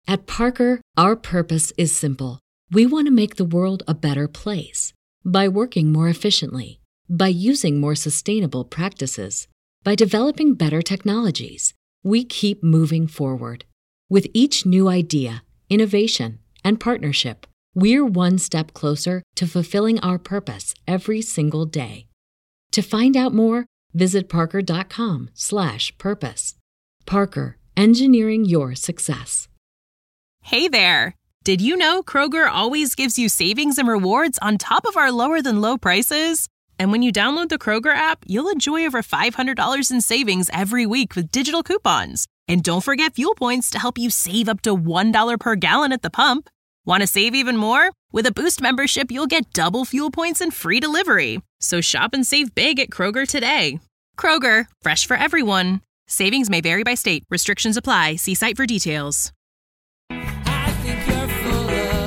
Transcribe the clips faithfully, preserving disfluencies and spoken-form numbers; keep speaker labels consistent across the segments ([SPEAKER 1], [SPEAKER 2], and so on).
[SPEAKER 1] At Parker, our purpose is simple. We want to make the world a better place by working more efficiently, by using more sustainable practices, by developing better technologies. We keep moving forward. With each new idea, innovation, and partnership, we're one step closer to fulfilling our purpose every single day. To find out more, visit parker.com slash purpose. Parker, engineering your success.
[SPEAKER 2] Hey there! Did you know Kroger always gives you savings and rewards on top of our lower-than-low prices? And when you download the Kroger app, you'll enjoy over five hundred dollars in savings every week with digital coupons. And don't forget fuel points to help you save up to one dollar per gallon at the pump. Want to save even more? With a Boost membership, you'll get double fuel points and free delivery. So shop and save big at Kroger today. Kroger, fresh for everyone. Savings may vary by state. Restrictions apply. See site for details.
[SPEAKER 3] I think you're full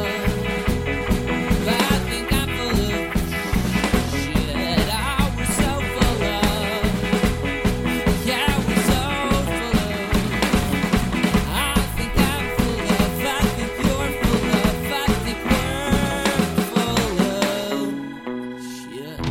[SPEAKER 3] of, I think I'm full of shit. I was so full of, yeah, I was so full of. I think I'm full of, I think you're full of, I think we're full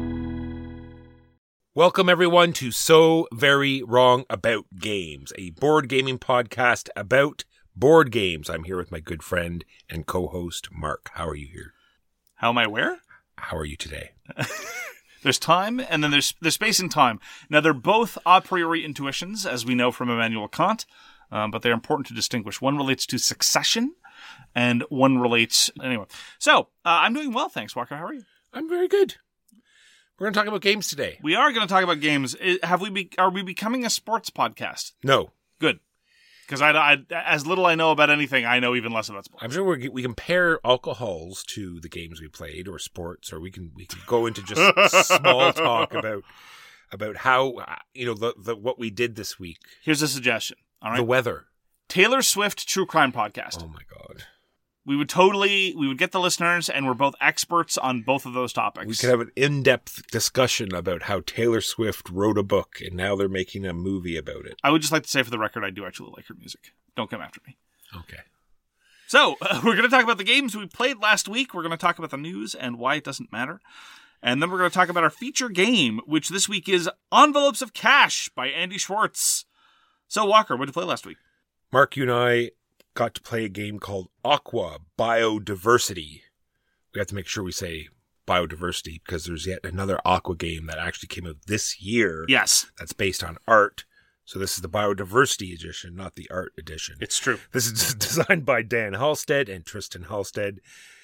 [SPEAKER 3] of shit.
[SPEAKER 4] Welcome, everyone, to So Very Wrong About Games, a board gaming podcast about board games. I'm here with my good friend and co-host, Mark. How are you here?
[SPEAKER 5] How am I where?
[SPEAKER 4] How are you today?
[SPEAKER 5] There's time, and then there's there's space and time. Now, they're both a priori intuitions, as we know from Immanuel Kant, um, but they're important to distinguish. One relates to succession, and one relates... Anyway, so, uh, I'm doing well, thanks, Walker. How are you?
[SPEAKER 4] I'm very good. We're going to talk about games today.
[SPEAKER 5] We are going to talk about games. I- Have we? Be- are we becoming a sports podcast?
[SPEAKER 4] No.
[SPEAKER 5] Good. Because I, I, as little I know about anything, I know even less about sports.
[SPEAKER 4] I'm sure we're, we can pair alcohols to the games we played or sports, or we can we can go into just small talk about about how, uh, you know, the, the what we did this week.
[SPEAKER 5] Here's a suggestion. All right.
[SPEAKER 4] The weather.
[SPEAKER 5] Taylor Swift True Crime Podcast.
[SPEAKER 4] Oh, my God.
[SPEAKER 5] We would totally, we would get the listeners, and we're both experts on both of those topics.
[SPEAKER 4] We could have an in-depth discussion about how Taylor Swift wrote a book, and now they're making a movie about it.
[SPEAKER 5] I would just like to say for the record, I do actually like her music. Don't come after me.
[SPEAKER 4] Okay.
[SPEAKER 5] So, uh, we're going to talk about the games we played last week. We're going to talk about the news and why it doesn't matter. And then we're going to talk about our feature game, which this week is Envelopes of Cash by Andy Schwartz. So, Walker, what did you play last week?
[SPEAKER 4] Mark, you and I got to play a game called Aqua Biodiversity. We have to make sure we say biodiversity because there's yet another Aqua game that actually came out this year.
[SPEAKER 5] Yes.
[SPEAKER 4] That's based on art. So this is the biodiversity edition, not the art edition.
[SPEAKER 5] It's true.
[SPEAKER 4] This is designed by Dan Halstead and Tristan Halstead.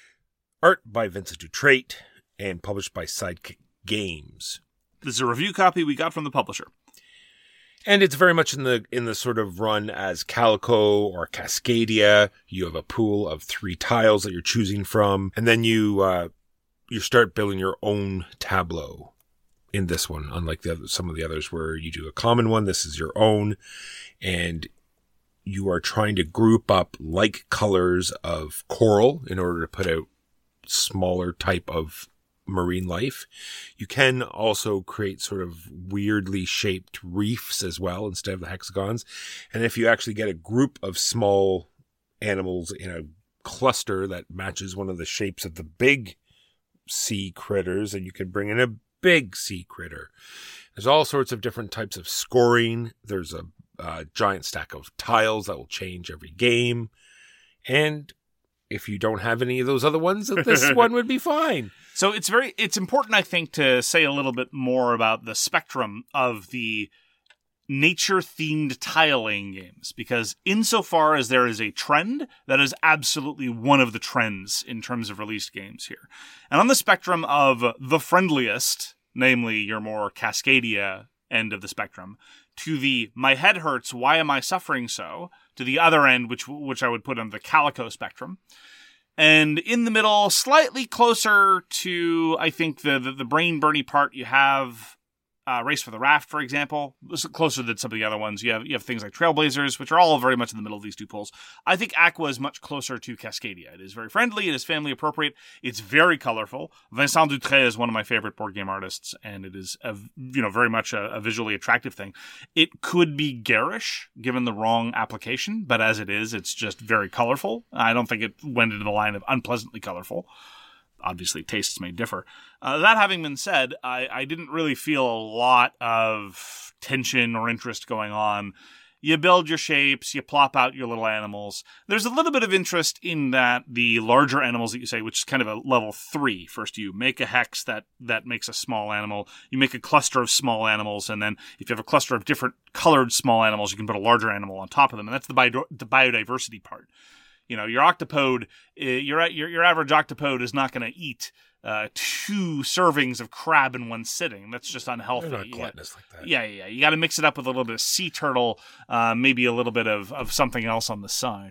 [SPEAKER 4] Art by Vincent Dutrait and published by Sidekick Games.
[SPEAKER 5] This is a review copy we got from the publisher.
[SPEAKER 4] And it's very much in the in the sort of run as Calico or Cascadia. You have a pool of three tiles that you're choosing from, and then you uh, you start building your own tableau in this one. Unlike the other, some of the others where you do a common one, this is your own, and you are trying to group up like colors of coral in order to put out smaller type of marine life. You can also create sort of weirdly shaped reefs as well instead of the hexagons. And if you actually get a group of small animals in a cluster that matches one of the shapes of the big sea critters, and you can bring in a big sea critter. There's all sorts of different types of scoring. There's a, a giant stack of tiles that will change every game. And if you don't have any of those other ones, this one would be fine.
[SPEAKER 5] So it's very, it's important, I think, to say a little bit more about the spectrum of the nature-themed tile-laying games, because insofar as there is a trend, that is absolutely one of the trends in terms of released games here. And on the spectrum of the friendliest, namely your more Cascadia end of the spectrum, to the my head hurts, why am I suffering so, to the other end, which which I would put on the Calico spectrum. And in the middle, slightly closer to, I think, the, the, the brain-burny part, you have uh, Race for the Raft, for example. This is closer than some of the other ones. You have you have things like Trailblazers, which are all very much in the middle of these two pools. I think Aqua is much closer to Cascadia. It is very friendly. It is family appropriate. It's very colorful. Vincent Dutrait is one of my favorite board game artists, and it is a, you know very much a, a visually attractive thing. It could be garish given the wrong application, but as it is, it's just very colorful. I don't think it went into the line of unpleasantly colorful. Obviously, tastes may differ. Uh, that having been said, I, I didn't really feel a lot of tension or interest going on. You build your shapes, you plop out your little animals. There's a little bit of interest in that the larger animals that you say, which is kind of a level three. First, you make a hex that, that makes a small animal. You make a cluster of small animals, and then if you have a cluster of different colored small animals, you can put a larger animal on top of them, and that's the, bio- the biodiversity part. You know, your octopode, your your, your average octopode is not going to eat uh, two servings of crab in one sitting. That's just unhealthy.
[SPEAKER 4] They're not gluttonous like that.
[SPEAKER 5] Yeah, yeah, yeah. You got to mix it up with a little bit of sea turtle, uh, maybe a little bit of, of something else on the side.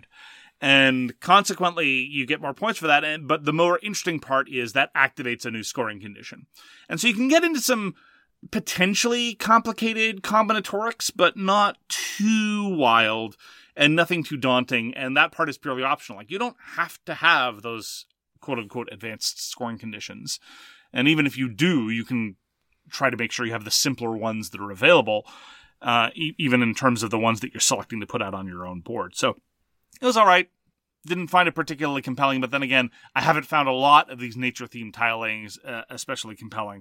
[SPEAKER 5] And consequently, you get more points for that. And But the more interesting part is that activates a new scoring condition. And so you can get into some potentially complicated combinatorics, but not too wild. And nothing too daunting, and that part is purely optional. Like, you don't have to have those quote-unquote advanced scoring conditions. And even if you do, you can try to make sure you have the simpler ones that are available, uh, e- even in terms of the ones that you're selecting to put out on your own board. So, it was all right. Didn't find it particularly compelling, but then again, I haven't found a lot of these nature-themed tilings uh, especially compelling.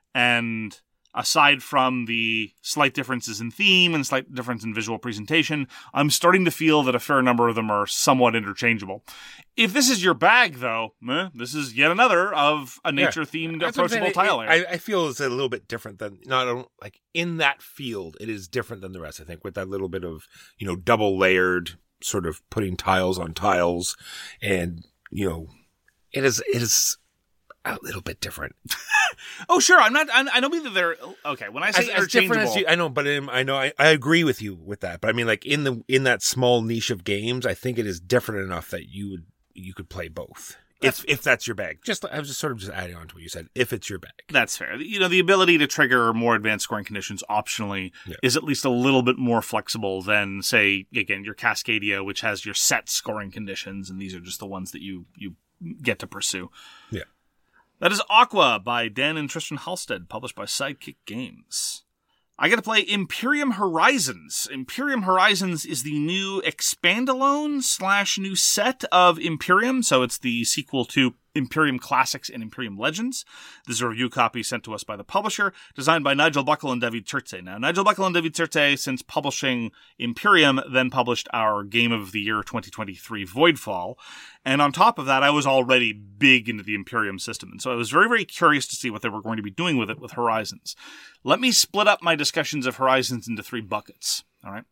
[SPEAKER 5] And aside from the slight differences in theme and slight difference in visual presentation, I'm starting to feel that a fair number of them are somewhat interchangeable. If this is your bag, though, eh, this is yet another of a nature-themed
[SPEAKER 4] That's what I'm
[SPEAKER 5] approachable
[SPEAKER 4] saying.
[SPEAKER 5] tile
[SPEAKER 4] It-
[SPEAKER 5] area.
[SPEAKER 4] I, I feel it's a little bit different than, not like in that field, it is different than the rest, I think, with that little bit of, you know, double layered sort of putting tiles on tiles. And, you know, it is, it is a little bit different.
[SPEAKER 5] Oh, sure. I'm not. I, I don't mean that they're okay. When I say
[SPEAKER 4] As, as
[SPEAKER 5] interchangeable,
[SPEAKER 4] different as you, I know, but um, I know I, I agree with you with that. But I mean, like in the in that small niche of games, I think it is different enough that you would you could play both if if that's your bag. Just I was just sort of just adding on to what you said. If it's your bag,
[SPEAKER 5] that's fair. You know, the ability to trigger more advanced scoring conditions optionally
[SPEAKER 4] Yeah.
[SPEAKER 5] is at least a little bit more flexible than, say, again, your Cascadia, which has your set scoring conditions, and these are just the ones that you you get to pursue.
[SPEAKER 4] yeah.
[SPEAKER 5] That is Aqua by Dan and Tristan Halstead, published by Sidekick Games. I get to play Imperium Horizons. Imperium Horizons is the new expandalone slash new set of Imperium, so it's the sequel to Imperium Classics and Imperium Legends. This is a review copy sent to us by the publisher, designed by Nigel Buckle and David Turtze. Now, Nigel Buckle and David Turtze, since publishing Imperium, then published our Game of the Year twenty twenty-three Voidfall. And on top of that, I was already big into the Imperium system. And so I was very, very curious to see what they were going to be doing with it with Horizons. Let me split up my discussions of Horizons into three buckets. All right.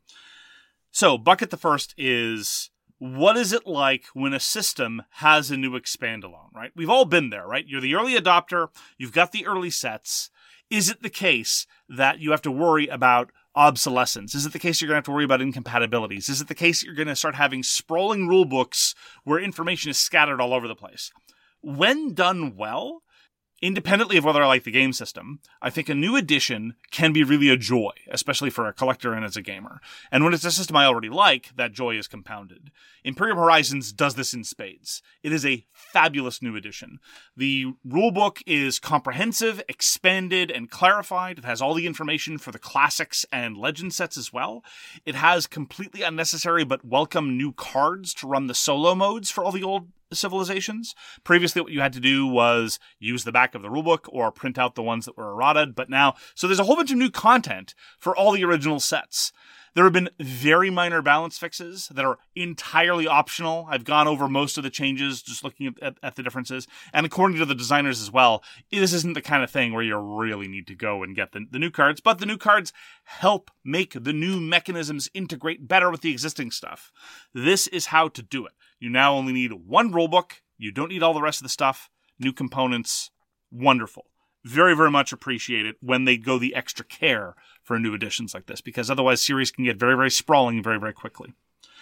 [SPEAKER 5] So, bucket the first is, what is it like when a system has a new expandalone, right? We've all been there, right? You're the early adopter. You've got the early sets. Is it the case that you have to worry about obsolescence? Is it the case you're going to have to worry about incompatibilities? Is it the case you're going to start having sprawling rule books where information is scattered all over the place? When done well, independently of whether I like the game system, I think a new edition can be really a joy, especially for a collector and as a gamer. And when it's a system I already like, that joy is compounded. Imperium Horizons does this in spades. It is a fabulous new edition. The rulebook is comprehensive, expanded, and clarified. It has all the information for the classics and legend sets as well. It has completely unnecessary but welcome new cards to run the solo modes for all the old civilizations. Previously, what you had to do was use the back of the rulebook or print out the ones that were errated, but now, so there's a whole bunch of new content for all the original sets. There have been very minor balance fixes that are entirely optional. I've gone over most of the changes, just looking at, at, at the differences. And according to the designers as well, this isn't the kind of thing where you really need to go and get the, the new cards, but the new cards help make the new mechanisms integrate better with the existing stuff. This is how to do it. You now only need one rulebook. You don't need all the rest of the stuff. New components. Wonderful. Very, very much appreciate it when they go the extra care for new editions like this, because otherwise series can get very, very sprawling very, very quickly.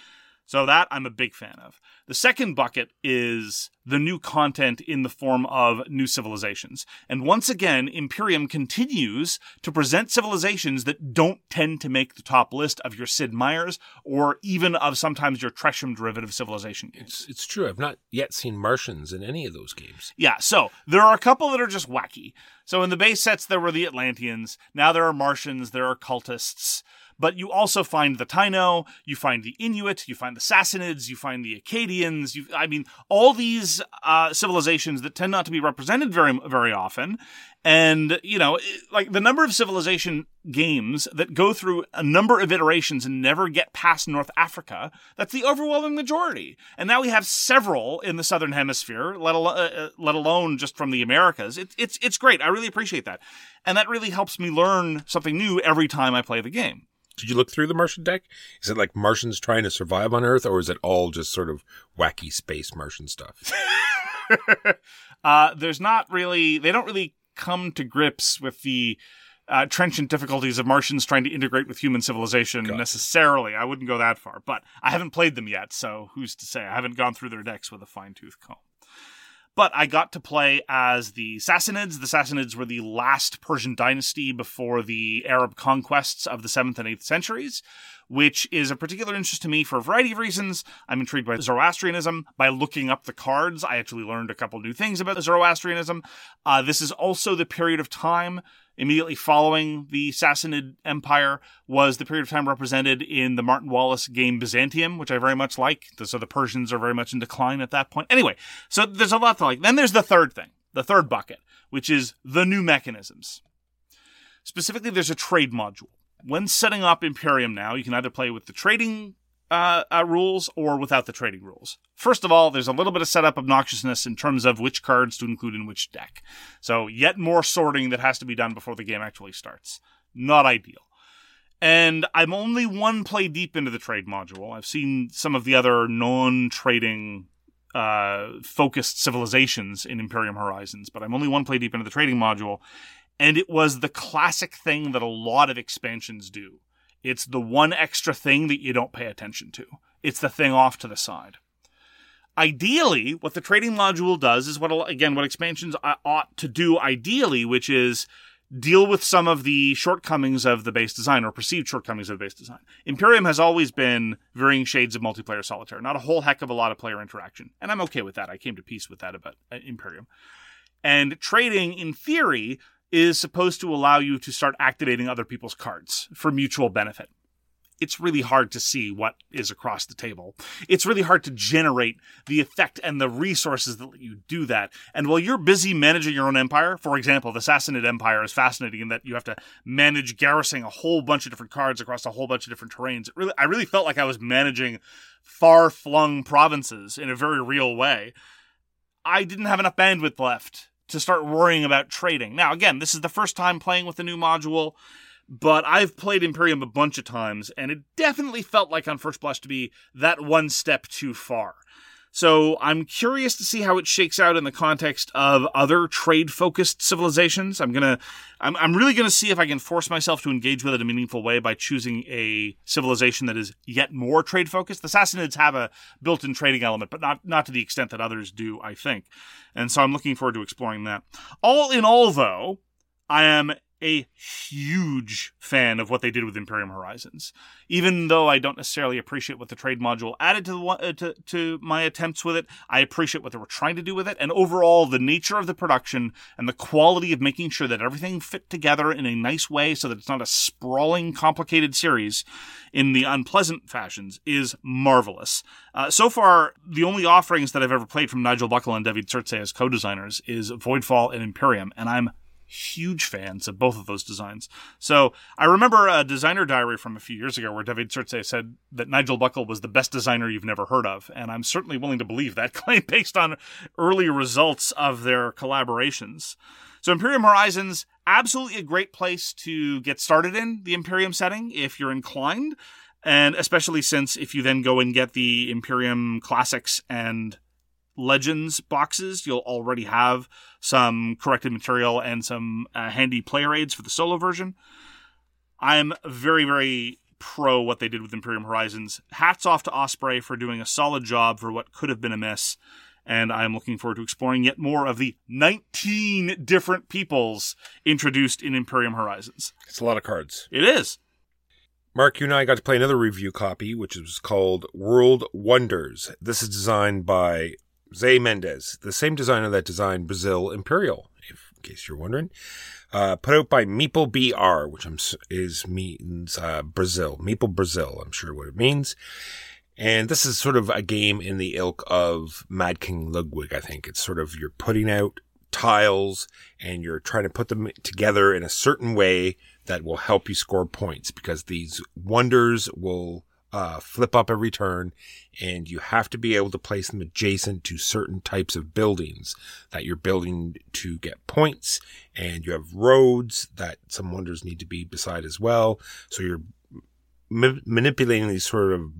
[SPEAKER 5] So that I'm a big fan of. The second bucket is the new content in the form of new civilizations. And once again, Imperium continues to present civilizations that don't tend to make the top list of your Sid Meier's or even of sometimes your Tresham derivative civilization games.
[SPEAKER 4] It's, it's true. I've not yet seen Martians in any of those games.
[SPEAKER 5] Yeah, so there are a couple that are just wacky. So in the base sets, there were the Atlanteans. Now there are Martians, there are cultists. But you also find the Taino, you find the Inuit, you find the Sassanids, you find the Acadians. You, I mean, all these uh, civilizations that tend not to be represented very, very often. And, you know, like the number of civilization games that go through a number of iterations and never get past North Africa, that's the overwhelming majority. And now we have several in the Southern Hemisphere, let alone, uh, let alone just from the Americas. It, it's, it's great. I really appreciate that. And that really helps me learn something new every time I play the game.
[SPEAKER 4] Did you look through the Martian deck? Is it like Martians trying to survive on Earth, or is it all just sort of wacky space Martian stuff?
[SPEAKER 5] uh, there's not really, they don't really come to grips with the uh, trenchant difficulties of Martians trying to integrate with human civilization
[SPEAKER 4] Got it.
[SPEAKER 5] necessarily. I wouldn't go that far, but I haven't played them yet, so who's to say? I haven't gone through their decks with a fine-tooth comb. But I got to play as the Sassanids. The Sassanids were the last Persian dynasty before the Arab conquests of the seventh and eighth centuries, which is a particular interest to me for a variety of reasons. I'm intrigued by Zoroastrianism. By looking up the cards, I actually learned a couple new things about Zoroastrianism. Uh, this is also the period of time immediately following the Sassanid Empire was the period of time represented in the Martin Wallace game Byzantium, which I very much like. So the Persians are very much in decline at that point. Anyway, so there's a lot to like. Then there's the third thing, the third bucket, which is the new mechanisms. Specifically, there's a trade module. When setting up Imperium now, you can either play with the trading uh, uh, rules or without the trading rules. First of all, there's a little bit of setup obnoxiousness in terms of which cards to include in which deck. So yet more sorting that has to be done before the game actually starts. Not ideal. And I'm only one play deep into the trade module. I've seen some of the other non-trading uh, focused civilizations in Imperium Horizons, but I'm only one play deep into the trading module. And it was the classic thing that a lot of expansions do. It's the one extra thing that you don't pay attention to. It's the thing off to the side. Ideally, what the trading module does is what, again, what expansions ought to do ideally, which is deal with some of the shortcomings of the base design or perceived shortcomings of the base design. Imperium has always been varying shades of multiplayer solitaire, not a whole heck of a lot of player interaction. And I'm okay with that. I came to peace with that about Imperium. And trading, in theory, is supposed to allow you to start activating other people's cards for mutual benefit. It's really hard to see what is across the table. It's really hard to generate the effect and the resources that let you do that. And while you're busy managing your own empire, for example, the Sassanid Empire is fascinating in that you have to manage garrisoning a whole bunch of different cards across a whole bunch of different terrains. It really, I really felt like I was managing far-flung provinces in a very real way. I didn't have enough bandwidth left to start worrying about trading. Now, again, this is the first time playing with the new module, but I've played Imperium a bunch of times, and it definitely felt like on first blush to be that one step too far. So I'm curious to see how it shakes out in the context of other trade-focused civilizations. I'm gonna, I'm, I'm really gonna see if I can force myself to engage with it in a meaningful way by choosing a civilization that is yet more trade-focused. The Sassanids have a built-in trading element, but not, not to the extent that others do, I think. And so I'm looking forward to exploring that. All in all, though, I am a huge fan of what they did with Imperium Horizons. Even though I don't necessarily appreciate what the trade module added to, the, uh, to to my attempts with it, I appreciate what they were trying to do with it. And overall, the nature of the production and the quality of making sure that everything fit together in a nice way so that it's not a sprawling, complicated series in the unpleasant fashions is marvelous. Uh, so far, the only offerings that I've ever played from Nigel Buckle and David Surtsey as co-designers is Voidfall and Imperium, and I'm huge fans of both of those designs. So I remember a designer diary from a few years ago where David Surtsey said that Nigel Buckle was the best designer you've never heard of, and I'm certainly willing to believe that claim based on early results of their collaborations. So Imperium Horizons, absolutely a great place to get started in the Imperium setting if you're inclined, and especially since if you then go and get the Imperium Classics and Legends boxes, you'll already have some corrected material and some uh, handy player aids for the solo version. I'm very, very pro what they did with Imperium Horizons. Hats off to Osprey for doing a solid job for what could have been a mess. And I'm looking forward to exploring yet more of the nineteen different peoples introduced in Imperium Horizons.
[SPEAKER 4] It's a lot of cards.
[SPEAKER 5] It is.
[SPEAKER 4] Mark, you and I got to play another review copy, which is called World Wonders. This is designed by Zé Mendes, the same designer that designed Brazil Imperial, if, in case you're wondering. Uh, put out by Meeple B R, which I'm, is means uh, Brazil. Meeple Brazil, I'm sure what it means. And this is sort of a game in the ilk of Mad King Ludwig, I think. It's sort of you're putting out tiles and you're trying to put them together in a certain way that will help you score points, because these wonders will uh, flip up every turn, and you have to be able to place them adjacent to certain types of buildings that you're building to get points. And you have roads that some wonders need to be beside as well. So you're ma- manipulating these sort of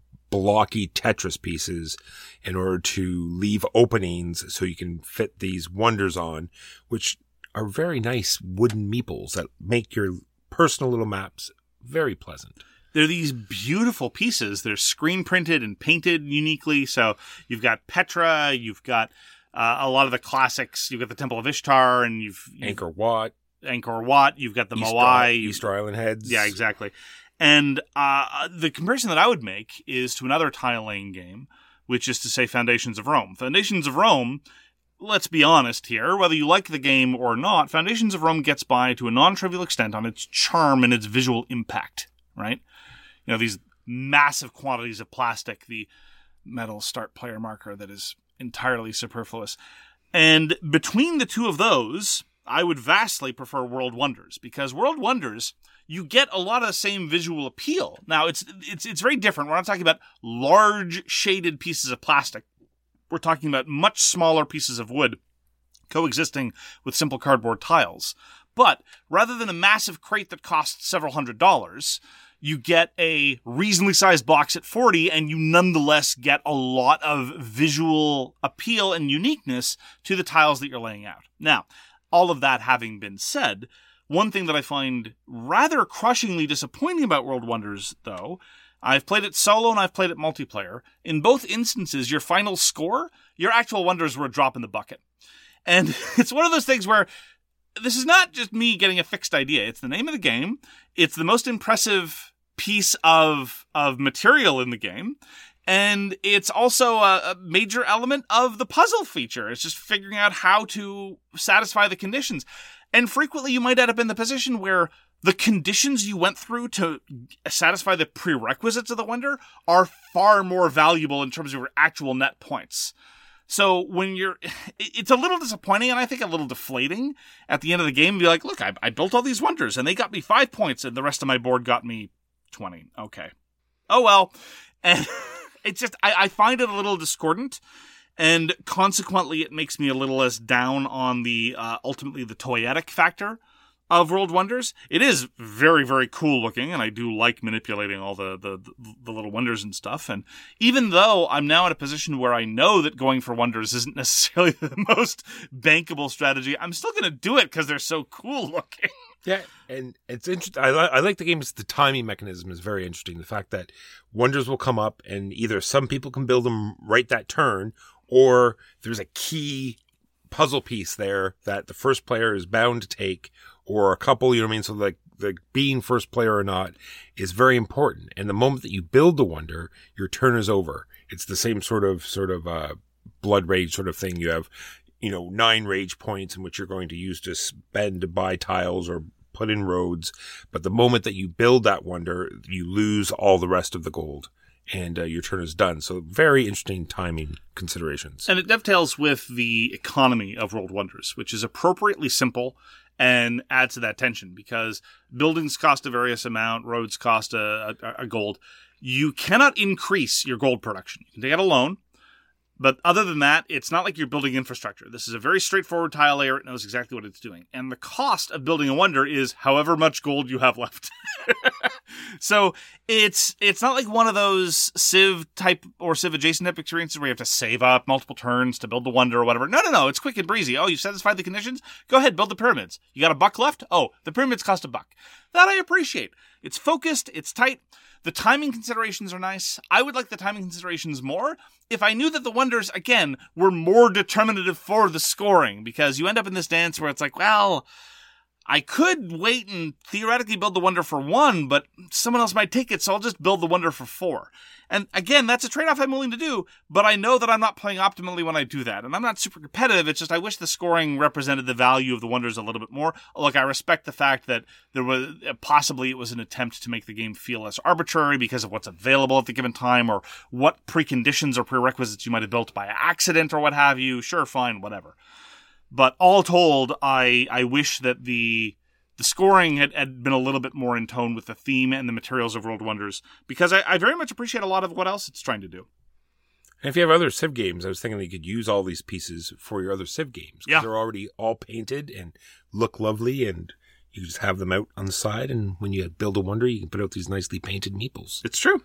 [SPEAKER 4] blocky Tetris pieces in order to leave openings so you can fit these wonders on, which are very nice wooden meeples that make your personal little maps very pleasant.
[SPEAKER 5] They're these beautiful pieces. They're screen printed and painted uniquely. So you've got Petra, you've got uh, a lot of the classics. You've got the Temple of Ishtar, and you've, you've
[SPEAKER 4] Angkor Wat,
[SPEAKER 5] Angkor Wat. You've got the
[SPEAKER 4] Easter,
[SPEAKER 5] Moai,
[SPEAKER 4] Easter Island heads.
[SPEAKER 5] Yeah, exactly. And uh, the comparison that I would make is to another tile-laying game, which is to say Foundations of Rome. Foundations of Rome, let's be honest here, whether you like the game or not, Foundations of Rome gets by to a non-trivial extent on its charm and its visual impact, right? You know, these massive quantities of plastic, the metal start player marker that is entirely superfluous. And between the two of those, I would vastly prefer World Wonders, because World Wonders, you get a lot of the same visual appeal. Now, it's it's it's very different. We're not talking about large shaded pieces of plastic. We're talking about much smaller pieces of wood coexisting with simple cardboard tiles. But rather than a massive crate that costs several hundred dollars, you get a reasonably sized box at forty, and you nonetheless get a lot of visual appeal and uniqueness to the tiles that you're laying out. Now, all of that having been said, one thing that I find rather crushingly disappointing about World Wonders, though, I've played it solo and I've played it multiplayer. In both instances, your final score, your actual wonders were a drop in the bucket. And it's one of those things where this is not just me getting a fixed idea. It's the name of the game. It's the most impressive piece of, of material in the game. And it's also a, a major element of the puzzle feature. It's just figuring out how to satisfy the conditions. And frequently you might end up in the position where the conditions you went through to satisfy the prerequisites of the wonder are far more valuable in terms of your actual net points. So when you're, it's a little disappointing and I think a little deflating at the end of the game. Be like, look, I, I built all these wonders and they got me five points and the rest of my board got me twenty. Okay. Oh, well. And it's just, I, I find it a little discordant. And consequently, it makes me a little less down on the, uh, ultimately the toyetic factor of World Wonders. It is very, very cool looking, and I do like manipulating all the, the, the little wonders and stuff. And even though I'm now in a position where I know that going for wonders isn't necessarily the most bankable strategy, I'm still going to do it because they're so cool looking.
[SPEAKER 4] Yeah, and it's interesting. I, li- I like the game's the timing mechanism is very interesting. The fact that wonders will come up, and either some people can build them right that turn, or there's a key puzzle piece there that the first player is bound to take, or a couple, you know what I mean? So like the being first player or not is very important. And the moment that you build the wonder, your turn is over. It's the same sort of, sort of, uh, blood rage sort of thing. You have, you know, nine rage points in which you're going to use to spend to buy tiles or put in roads. But the moment that you build that wonder, you lose all the rest of the gold. And uh, your turn is done. So very interesting timing considerations.
[SPEAKER 5] And it dovetails with the economy of World Wonders, which is appropriately simple and adds to that tension because buildings cost a various amount, roads cost a, a, a gold. You cannot increase your gold production. You can take out a loan, but other than that, it's not like you're building infrastructure. This is a very straightforward tile layer. It knows exactly what it's doing. And the cost of building a wonder is however much gold you have left. So it's it's not like one of those Civ type or Civ adjacent type experiences where you have to save up multiple turns to build the wonder or whatever. No, no, no. It's quick and breezy. Oh, you satisfied the conditions? Go ahead, build the pyramids. You got a buck left? Oh, the pyramids cost a buck. That I appreciate. It's focused, it's tight. The timing considerations are nice. I would like the timing considerations more if I knew that the wonders, again, were more determinative for the scoring, because you end up in this dance where it's like, well, I could wait and theoretically build the wonder for one, but someone else might take it, so I'll just build the wonder for four. And again, that's a trade-off I'm willing to do, but I know that I'm not playing optimally when I do that. And I'm not super competitive, it's just I wish the scoring represented the value of the wonders a little bit more. Look, I respect the fact that there was, possibly it was an attempt to make the game feel less arbitrary because of what's available at the given time, or what preconditions or prerequisites you might have built by accident or what have you. Sure, fine, whatever. But all told, I I wish that the the scoring had, had been a little bit more in tone with the theme and the materials of World Wonders, because I, I very much appreciate a lot of what else it's trying to do.
[SPEAKER 4] And if you have other Civ games, I was thinking that you could use all these pieces for your other Civ games. 'Cause
[SPEAKER 5] Yeah.
[SPEAKER 4] they're already all painted and look lovely, and you just have them out on the side, and when you build a wonder, you can put out these nicely painted meeples.
[SPEAKER 5] It's true.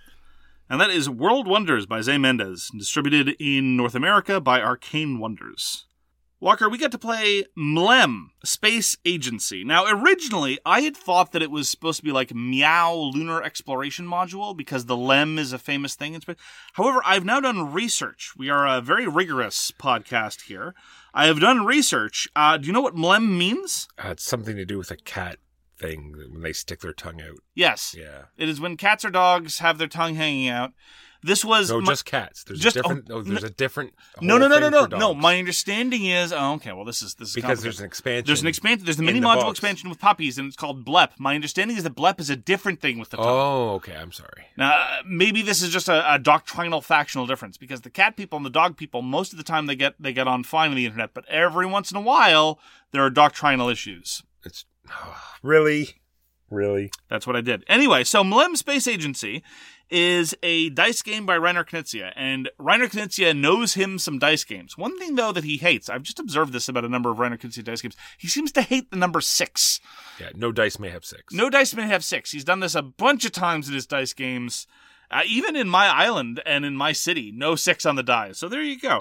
[SPEAKER 5] And that is World Wonders by Zay Mendez, distributed in North America by Arcane Wonders. Walker, we get to play M L E M, Space Agency. Now, originally, I had thought that it was supposed to be like Meow Lunar Exploration Module, because the L E M is a famous thing in space. However, I've now done research. We are a very rigorous podcast here. I have done research. Uh, do you know what M L E M means?
[SPEAKER 4] Uh, it's something to do with a cat thing when they stick their tongue out.
[SPEAKER 5] Yes.
[SPEAKER 4] Yeah.
[SPEAKER 5] It is when cats or dogs have their tongue hanging out. This was
[SPEAKER 4] No,
[SPEAKER 5] my-
[SPEAKER 4] just cats. There's
[SPEAKER 5] just-
[SPEAKER 4] a different.
[SPEAKER 5] oh,
[SPEAKER 4] Oh, there's
[SPEAKER 5] no-
[SPEAKER 4] a different.
[SPEAKER 5] no, no,
[SPEAKER 4] whole
[SPEAKER 5] no, no,
[SPEAKER 4] thing
[SPEAKER 5] no,
[SPEAKER 4] for
[SPEAKER 5] no.
[SPEAKER 4] dogs.
[SPEAKER 5] My understanding is, oh, okay. Well, this is this is
[SPEAKER 4] because there's
[SPEAKER 5] complicated.
[SPEAKER 4] an expansion.
[SPEAKER 5] There's an expansion. There's the
[SPEAKER 4] in
[SPEAKER 5] mini
[SPEAKER 4] the
[SPEAKER 5] module
[SPEAKER 4] box.
[SPEAKER 5] expansion with puppies, and it's called B L E P. My understanding is that B L E P is a different thing with the tongue.
[SPEAKER 4] Oh, okay. I'm sorry.
[SPEAKER 5] Now, uh, maybe this is just a, a doctrinal factional difference, because the cat people and the dog people, most of the time they get they get on fine on the internet, but every once in a while there are doctrinal issues.
[SPEAKER 4] It's really, really.
[SPEAKER 5] That's what I did. Anyway, so M L E M Space Agency is a dice game by Reiner Knizia, and Reiner Knizia knows him some dice games. One thing, though, that he hates, I've just observed this about a number of Reiner Knizia dice games, he seems to hate the number six.
[SPEAKER 4] Yeah, no dice may have six.
[SPEAKER 5] No dice may have six. He's done this a bunch of times in his dice games, uh, even in my island and in my city, no six on the dice. So there you go.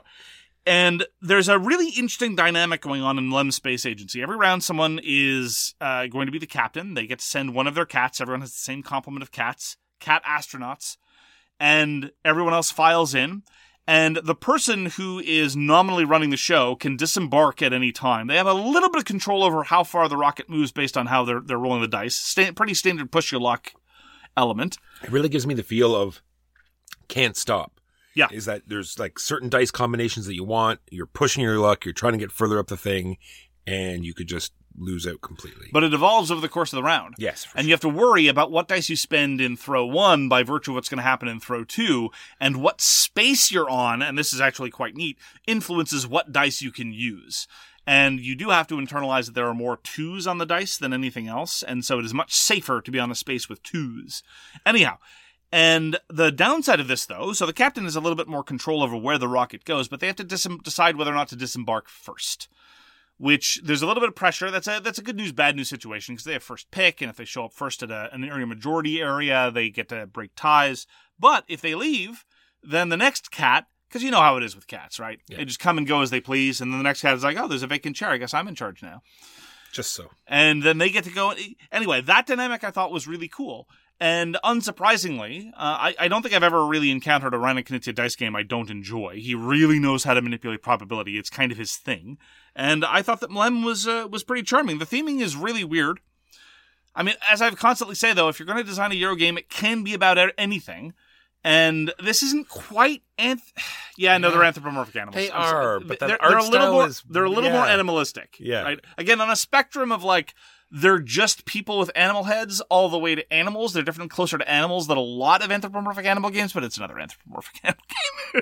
[SPEAKER 5] And there's a really interesting dynamic going on in M L E M Space Agency. Every round, someone is uh, going to be the captain. They get to send one of their cats. Everyone has the same complement of cats, cat astronauts, and everyone else files in. And the person who is nominally running the show can disembark at any time. They have a little bit of control over how far the rocket moves based on how they're they're rolling the dice. Sta- pretty standard push your luck element.
[SPEAKER 4] It really gives me the feel of can't stop.
[SPEAKER 5] Yeah.
[SPEAKER 4] Is that there's like certain dice combinations that you want. You're pushing your luck. You're trying to get further up the thing, and you could just lose out completely.
[SPEAKER 5] But it evolves over the course of the round.
[SPEAKER 4] Yes. for
[SPEAKER 5] And
[SPEAKER 4] sure.
[SPEAKER 5] you have to worry about what dice you spend in throw one by virtue of what's going to happen in throw two, and what space you're on, and this is actually quite neat, influences what dice you can use. And you do have to internalize that there are more twos on the dice than anything else, and so it is much safer to be on a space with twos. Anyhow, and the downside of this, though, so the captain has a little bit more control over where the rocket goes, but they have to dis- decide whether or not to disembark first. Which, there's a little bit of pressure. That's a that's a good news, bad news situation, because they have first pick, and if they show up first at a, an area majority area, they get to break ties. But if they leave, then the next cat, because you know how it is with cats, right?
[SPEAKER 4] Yeah.
[SPEAKER 5] They just come and go as they please, and then the next cat is like, oh, there's a vacant chair. I guess I'm in charge now.
[SPEAKER 4] Just so.
[SPEAKER 5] And then they get to go. Anyway, that dynamic I thought was really cool. And unsurprisingly, uh, I, I don't think I've ever really encountered a Reiner Knizia dice game I don't enjoy. He really knows how to manipulate probability. It's kind of his thing. And I thought that M L E M was uh, was pretty charming. The theming is really weird. I mean, as I've constantly say, though, if you're going to design a Euro game, it can be about anything. And this isn't quite... Anth- yeah, no, they're anthropomorphic animals.
[SPEAKER 4] They
[SPEAKER 5] I'm sorry.
[SPEAKER 4] are, but that
[SPEAKER 5] they're,
[SPEAKER 4] art
[SPEAKER 5] they're a little
[SPEAKER 4] style
[SPEAKER 5] more,
[SPEAKER 4] is-
[SPEAKER 5] They're a little
[SPEAKER 4] yeah.
[SPEAKER 5] more animalistic.
[SPEAKER 4] Yeah.
[SPEAKER 5] Right? Again, on a spectrum of, like, they're just people with animal heads all the way to animals. They're definitely closer to animals than a lot of anthropomorphic animal games, but it's another anthropomorphic animal game.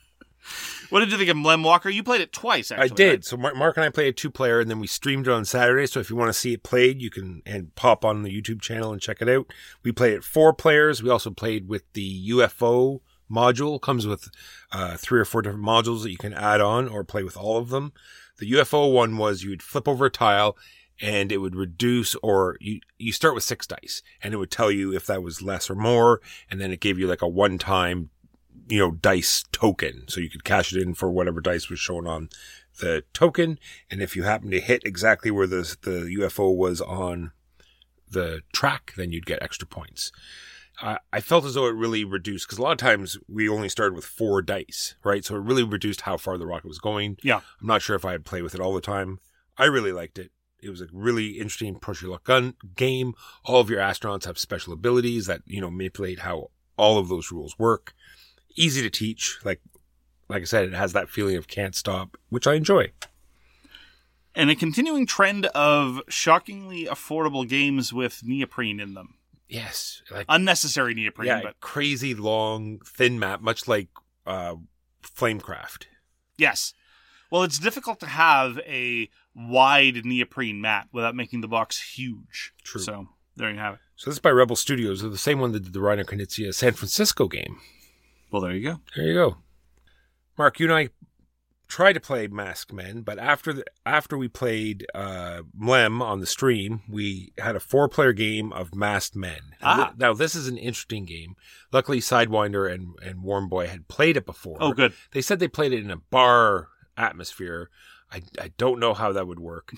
[SPEAKER 5] What did you think of M L E M, Walker? You played it twice, actually.
[SPEAKER 4] I did.
[SPEAKER 5] right?
[SPEAKER 4] So Mar- Mark and I played a two-player, and then we streamed it on Saturday. So if you want to see it played, you can and pop on the YouTube channel and check it out. We played it four players. We also played with the U F O module. It comes with uh, three or four different modules that you can add on or play with all of them. The U F O one was you would flip over a tile, and it would reduce, or you, you start with six dice, and it would tell you if that was less or more, and then it gave you like a one-time, you know, dice token. So you could cash it in for whatever dice was shown on the token. And if you happen to hit exactly where the, the U F O was on the track, then you'd get extra points. Uh, I felt as though it really reduced, because a lot of times we only started with four dice, right? So it really reduced how far the rocket was going.
[SPEAKER 5] Yeah.
[SPEAKER 4] I'm not sure if I'd play with it all the time. I really liked it. It was a really interesting push your luck gun game. All of your astronauts have special abilities that, you know, manipulate how all of those rules work. Easy to teach. Like, like I said, it has that feeling of can't stop, which I enjoy.
[SPEAKER 5] And a continuing trend of shockingly affordable games with neoprene in them.
[SPEAKER 4] Yes. Like,
[SPEAKER 5] Unnecessary neoprene,
[SPEAKER 4] yeah,
[SPEAKER 5] but
[SPEAKER 4] crazy long, thin map, much like uh, Flamecraft.
[SPEAKER 5] yes. Well, it's difficult to have a wide neoprene mat without making the box huge.
[SPEAKER 4] True.
[SPEAKER 5] So there you have it.
[SPEAKER 4] So this is by Rebel Studios. They're the same one that did the Reiner Knizia San Francisco game.
[SPEAKER 5] Well, there you go.
[SPEAKER 4] There you go. Mark, you and I tried to play Masked Men, but after the, after we played uh, M L E M on the stream, we had a four-player game of Masked Men.
[SPEAKER 5] Ah.
[SPEAKER 4] Th- Now, this is an interesting game. Luckily, Sidewinder and, and Warm Boy had played it before.
[SPEAKER 5] Oh, good.
[SPEAKER 4] They said they played it in a bar atmosphere. I, I don't know how that would work.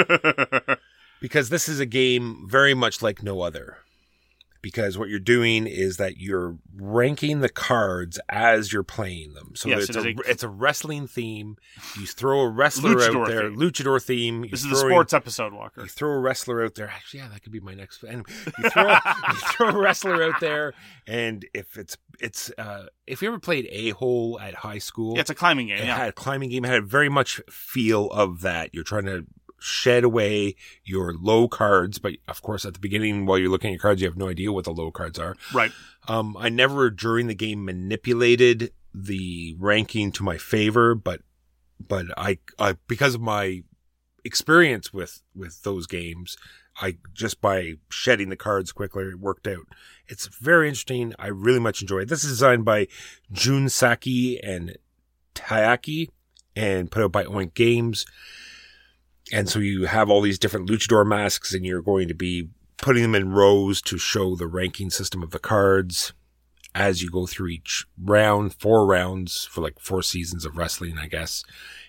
[SPEAKER 4] Because this is a game very much like no other. Because what you're doing is that you're ranking the cards as you're playing them. So
[SPEAKER 5] Yes,
[SPEAKER 4] it's,
[SPEAKER 5] it
[SPEAKER 4] a,
[SPEAKER 5] is a-
[SPEAKER 4] it's a wrestling theme. You throw a wrestler
[SPEAKER 5] Luchador
[SPEAKER 4] out there.
[SPEAKER 5] theme.
[SPEAKER 4] Luchador theme. You're
[SPEAKER 5] This is the
[SPEAKER 4] throwing-
[SPEAKER 5] sports episode, Walker.
[SPEAKER 4] You throw a wrestler out there. Actually, yeah, that could be my next. Anyway, you throw you throw a wrestler out there, and if it's it's uh, if you ever played A Hole at high school,
[SPEAKER 5] Yeah, it's a climbing game.
[SPEAKER 4] it
[SPEAKER 5] Yeah.
[SPEAKER 4] had a climbing game. It had a very much feel of that. You're trying to shed away your low cards, but of course, at the beginning, while you're looking at your cards, you have no idea what the low cards are.
[SPEAKER 5] Right.
[SPEAKER 4] Um, I never during the game manipulated the ranking to my favor, but but I, I because of my experience with with those games, I just by shedding the cards quickly, it worked out. It's very interesting. I really much enjoy it. This is designed by Jun Saki and Taiyaki and put out by Oink Games. And so you have all these different luchador masks, and you're going to be putting them in rows to show the ranking system of the cards as you go through each round, four rounds for like four seasons of wrestling, I guess.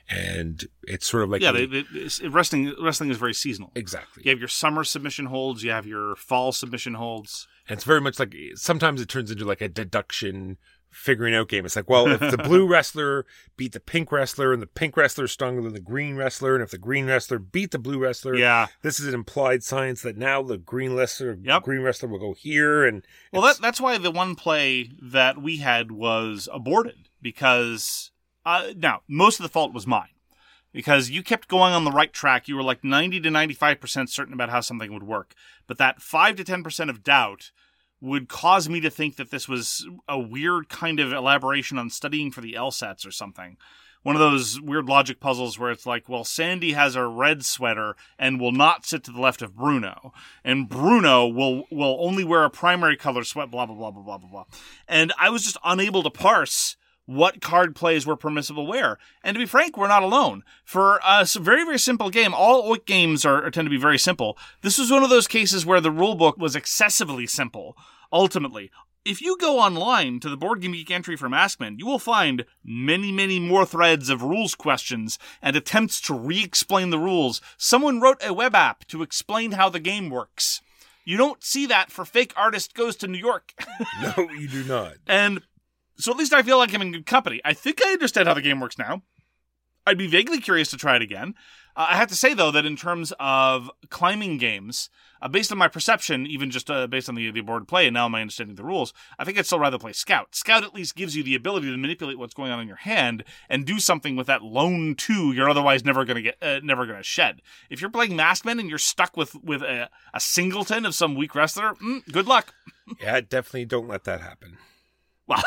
[SPEAKER 4] And it's sort of like
[SPEAKER 5] yeah,
[SPEAKER 4] a-
[SPEAKER 5] they, they, it's- wrestling wrestling is very seasonal.
[SPEAKER 4] exactly.
[SPEAKER 5] You have your summer submission holds. You have your fall submission holds.
[SPEAKER 4] And it's very much like sometimes it turns into like a deduction figuring out game. It's like, well, if the blue wrestler beat the pink wrestler and the pink wrestler is stronger than the green wrestler, and if the green wrestler beat the blue wrestler,
[SPEAKER 5] Yeah.
[SPEAKER 4] this is an implied science that now the green wrestler,
[SPEAKER 5] Yep.
[SPEAKER 4] green wrestler will go here. And
[SPEAKER 5] Well,
[SPEAKER 4] it's-
[SPEAKER 5] that, that's why the one play that we had was aborted because uh, now most of the fault was mine because you kept going on the right track. You were like ninety to ninety-five percent certain about how something would work, but that five to ten percent of doubt would cause me to think that this was a weird kind of elaboration on studying for the LSATs or something. One of those weird logic puzzles where it's like, well, Sandy has a red sweater and will not sit to the left of Bruno. And Bruno will, will only wear a primary color sweat, blah, blah, blah, blah, blah, blah, blah. And I was just unable to parse what card plays were permissible where. And to be frank, we're not alone. For a very, very simple game, all Oik games are, are tend to be very simple. This was one of those cases where the rulebook was excessively simple, ultimately. If you go online to the Board Game Geek entry for Masked Men, you will find many, many more threads of rules questions and attempts to re-explain the rules. Someone wrote a web app to explain how the game works. You don't see that for Fake Artist Goes to New York.
[SPEAKER 4] no, you do not.
[SPEAKER 5] And so at least I feel like I'm in good company. I think I understand how the game works now. I'd be vaguely curious to try it again. Uh, I have to say, though, that in terms of climbing games, uh, based on my perception, even just uh, based on the, the board play and now my understanding of the rules, I think I'd still rather play Scout. Scout at least gives you the ability to manipulate what's going on in your hand and do something with that lone two you're otherwise never going to get, uh, never going to shed. If you're playing Masked Men and you're stuck with with a, a singleton of some weak wrestler, mm, good luck.
[SPEAKER 4] Yeah, definitely don't let that happen.
[SPEAKER 5] Well,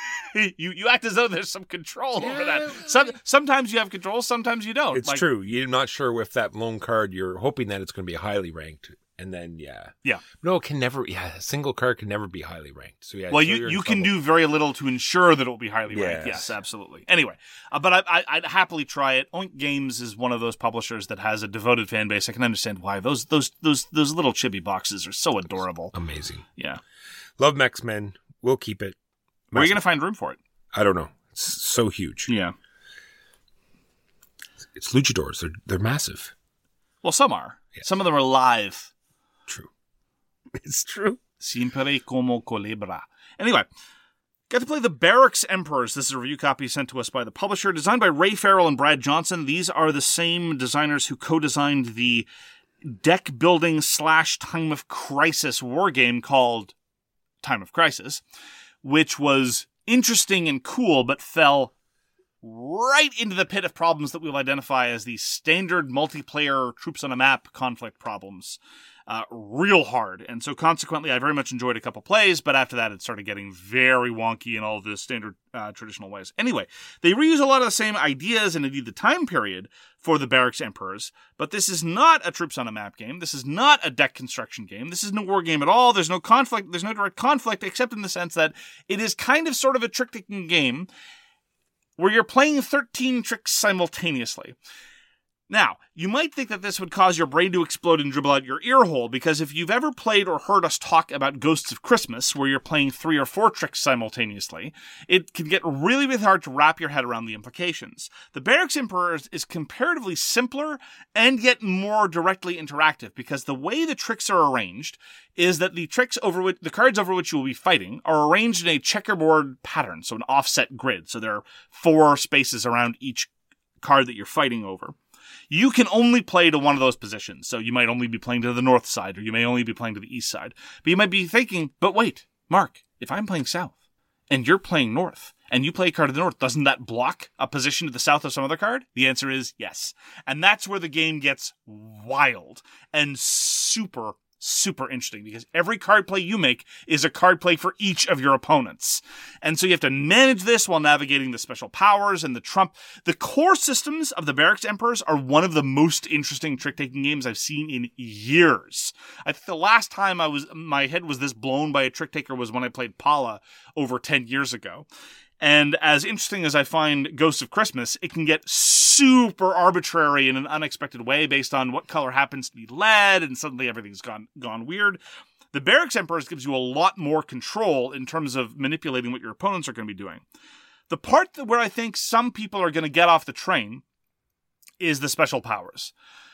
[SPEAKER 5] you you act as though there's some control over
[SPEAKER 4] Yeah.
[SPEAKER 5] that. Some, sometimes you have control, sometimes you don't.
[SPEAKER 4] It's
[SPEAKER 5] Like,
[SPEAKER 4] true. You're not sure if that lone card, you're hoping that it's going to be highly ranked. And then, yeah.
[SPEAKER 5] Yeah.
[SPEAKER 4] No, it can never, yeah, a single card can never be highly ranked. So, yeah.
[SPEAKER 5] Well,
[SPEAKER 4] so
[SPEAKER 5] you,
[SPEAKER 4] you're in
[SPEAKER 5] you can
[SPEAKER 4] trouble.
[SPEAKER 5] do very little to ensure that it will be highly ranked.
[SPEAKER 4] Yes.
[SPEAKER 5] Yes, absolutely. Anyway, uh, but I, I, I'd happily try it. Oink Games is one of those publishers that has a devoted fan base. I can understand why. Those those those those little chibi boxes are so adorable.
[SPEAKER 4] Amazing.
[SPEAKER 5] Yeah.
[SPEAKER 4] Love Max Men. We'll keep it.
[SPEAKER 5] Where are you
[SPEAKER 4] Max-
[SPEAKER 5] going to find room for it?
[SPEAKER 4] I don't know. It's so huge.
[SPEAKER 5] Yeah.
[SPEAKER 4] It's luchadors. They're, they're massive.
[SPEAKER 5] Well, some are.
[SPEAKER 4] Yeah.
[SPEAKER 5] Some of them are live.
[SPEAKER 4] True. It's true.
[SPEAKER 5] Siempre como culebra. Anyway, got to play the Barracks Emperors. This is a review copy sent to us by the publisher, designed by Ray Farrell and Brad Johnson. These are the same designers who co-designed the deck building slash Time of Crisis war game called Time of Crisis, which was interesting and cool, but fell right into the pit of problems that we'll identify as the standard multiplayer troops on a map conflict problems. Uh, real hard. And so consequently, I very much enjoyed a couple plays, but after that, it started getting very wonky in all of the standard uh, traditional ways. Anyway, they reuse a lot of the same ideas and indeed the time period for the Barracks Emperors, but this is not a troops on a map game. This is not a deck construction game. This is no war game at all. There's no conflict. There's no direct conflict, except in the sense that it is kind of sort of a trick-taking game where you're playing thirteen tricks simultaneously. Now, you might think that this would cause your brain to explode and dribble out your ear hole, because if you've ever played or heard us talk about Ghosts of Christmas, where you're playing three or four tricks simultaneously, it can get really, really hard to wrap your head around the implications. The Barracks Emperors is comparatively simpler and yet more directly interactive, because the way the tricks are arranged is that the tricks over which, the cards over which you will be fighting are arranged in a checkerboard pattern, so an offset grid. So there are four spaces around each card that you're fighting over. You can only play to one of those positions. So you might only be playing to the north side, or you may only be playing to the east side. But you might be thinking, but wait, Mark, if I'm playing south and you're playing north and you play a card to the north, doesn't that block a position to the south of some other card? The answer is yes. And that's where the game gets wild and super super interesting, because every card play you make is a card play for each of your opponents. And so you have to manage this while navigating the special powers and the trump. The core systems of the Barracks Emperors are one of the most interesting trick-taking games I've seen in years. I think the last time I was, my head was this blown by a trick-taker was when I played Pala over ten years ago. And as interesting as I find Ghosts of Christmas, it can get super arbitrary in an unexpected way based on what color happens to be led, and suddenly everything's gone gone weird. The Barracks Emperors gives you a lot more control in terms of manipulating what your opponents are going to be doing. The part that where I think some people are going to get off the train is the special powers.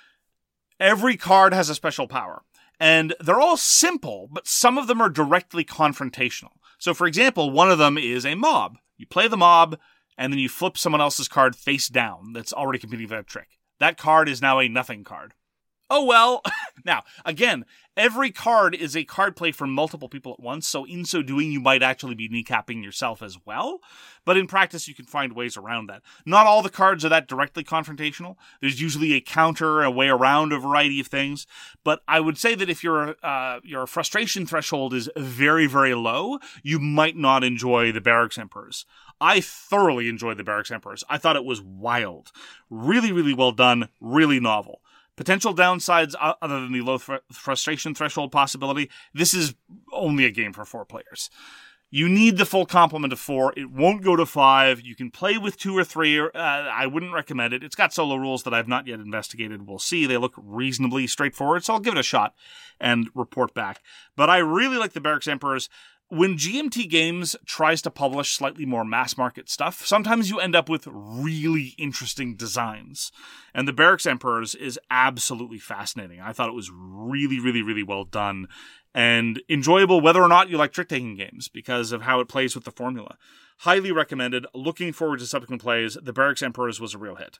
[SPEAKER 5] Every card has a special power, and they're all simple, but some of them are directly confrontational. So, for example, one of them is a mob. You play the mob, and then you flip someone else's card face down that's already competing for that trick. That card is now a nothing card. Oh, well. Now, again, every card is a card play for multiple people at once, so in so doing, you might actually be kneecapping yourself as well. But in practice, you can find ways around that. Not all the cards are that directly confrontational. There's usually a counter, a way around a variety of things. But I would say that if your uh, your frustration threshold is very, very low, you might not enjoy the Barracks Emperors. I thoroughly enjoyed the Barracks Emperors. I thought it was wild. Really, really well done. Really novel. Potential downsides other than the low fr- frustration threshold possibility, this is only a game for four players. You need the full complement of four. It won't go to five. You can play with two or three. Uh, I wouldn't recommend it. It's got solo rules that I've not yet investigated. We'll see. They look reasonably straightforward, so I'll give it a shot and report back. But I really like the Barracks Emperors. When G M T Games tries to publish slightly more mass market stuff, sometimes you end up with really interesting designs. And the Barracks Emperors is absolutely fascinating. I thought it was really, really, really well done and enjoyable whether or not you like trick-taking games because of how it plays with the formula. Highly recommended. Looking forward to subsequent plays. The Barracks Emperors was a real hit.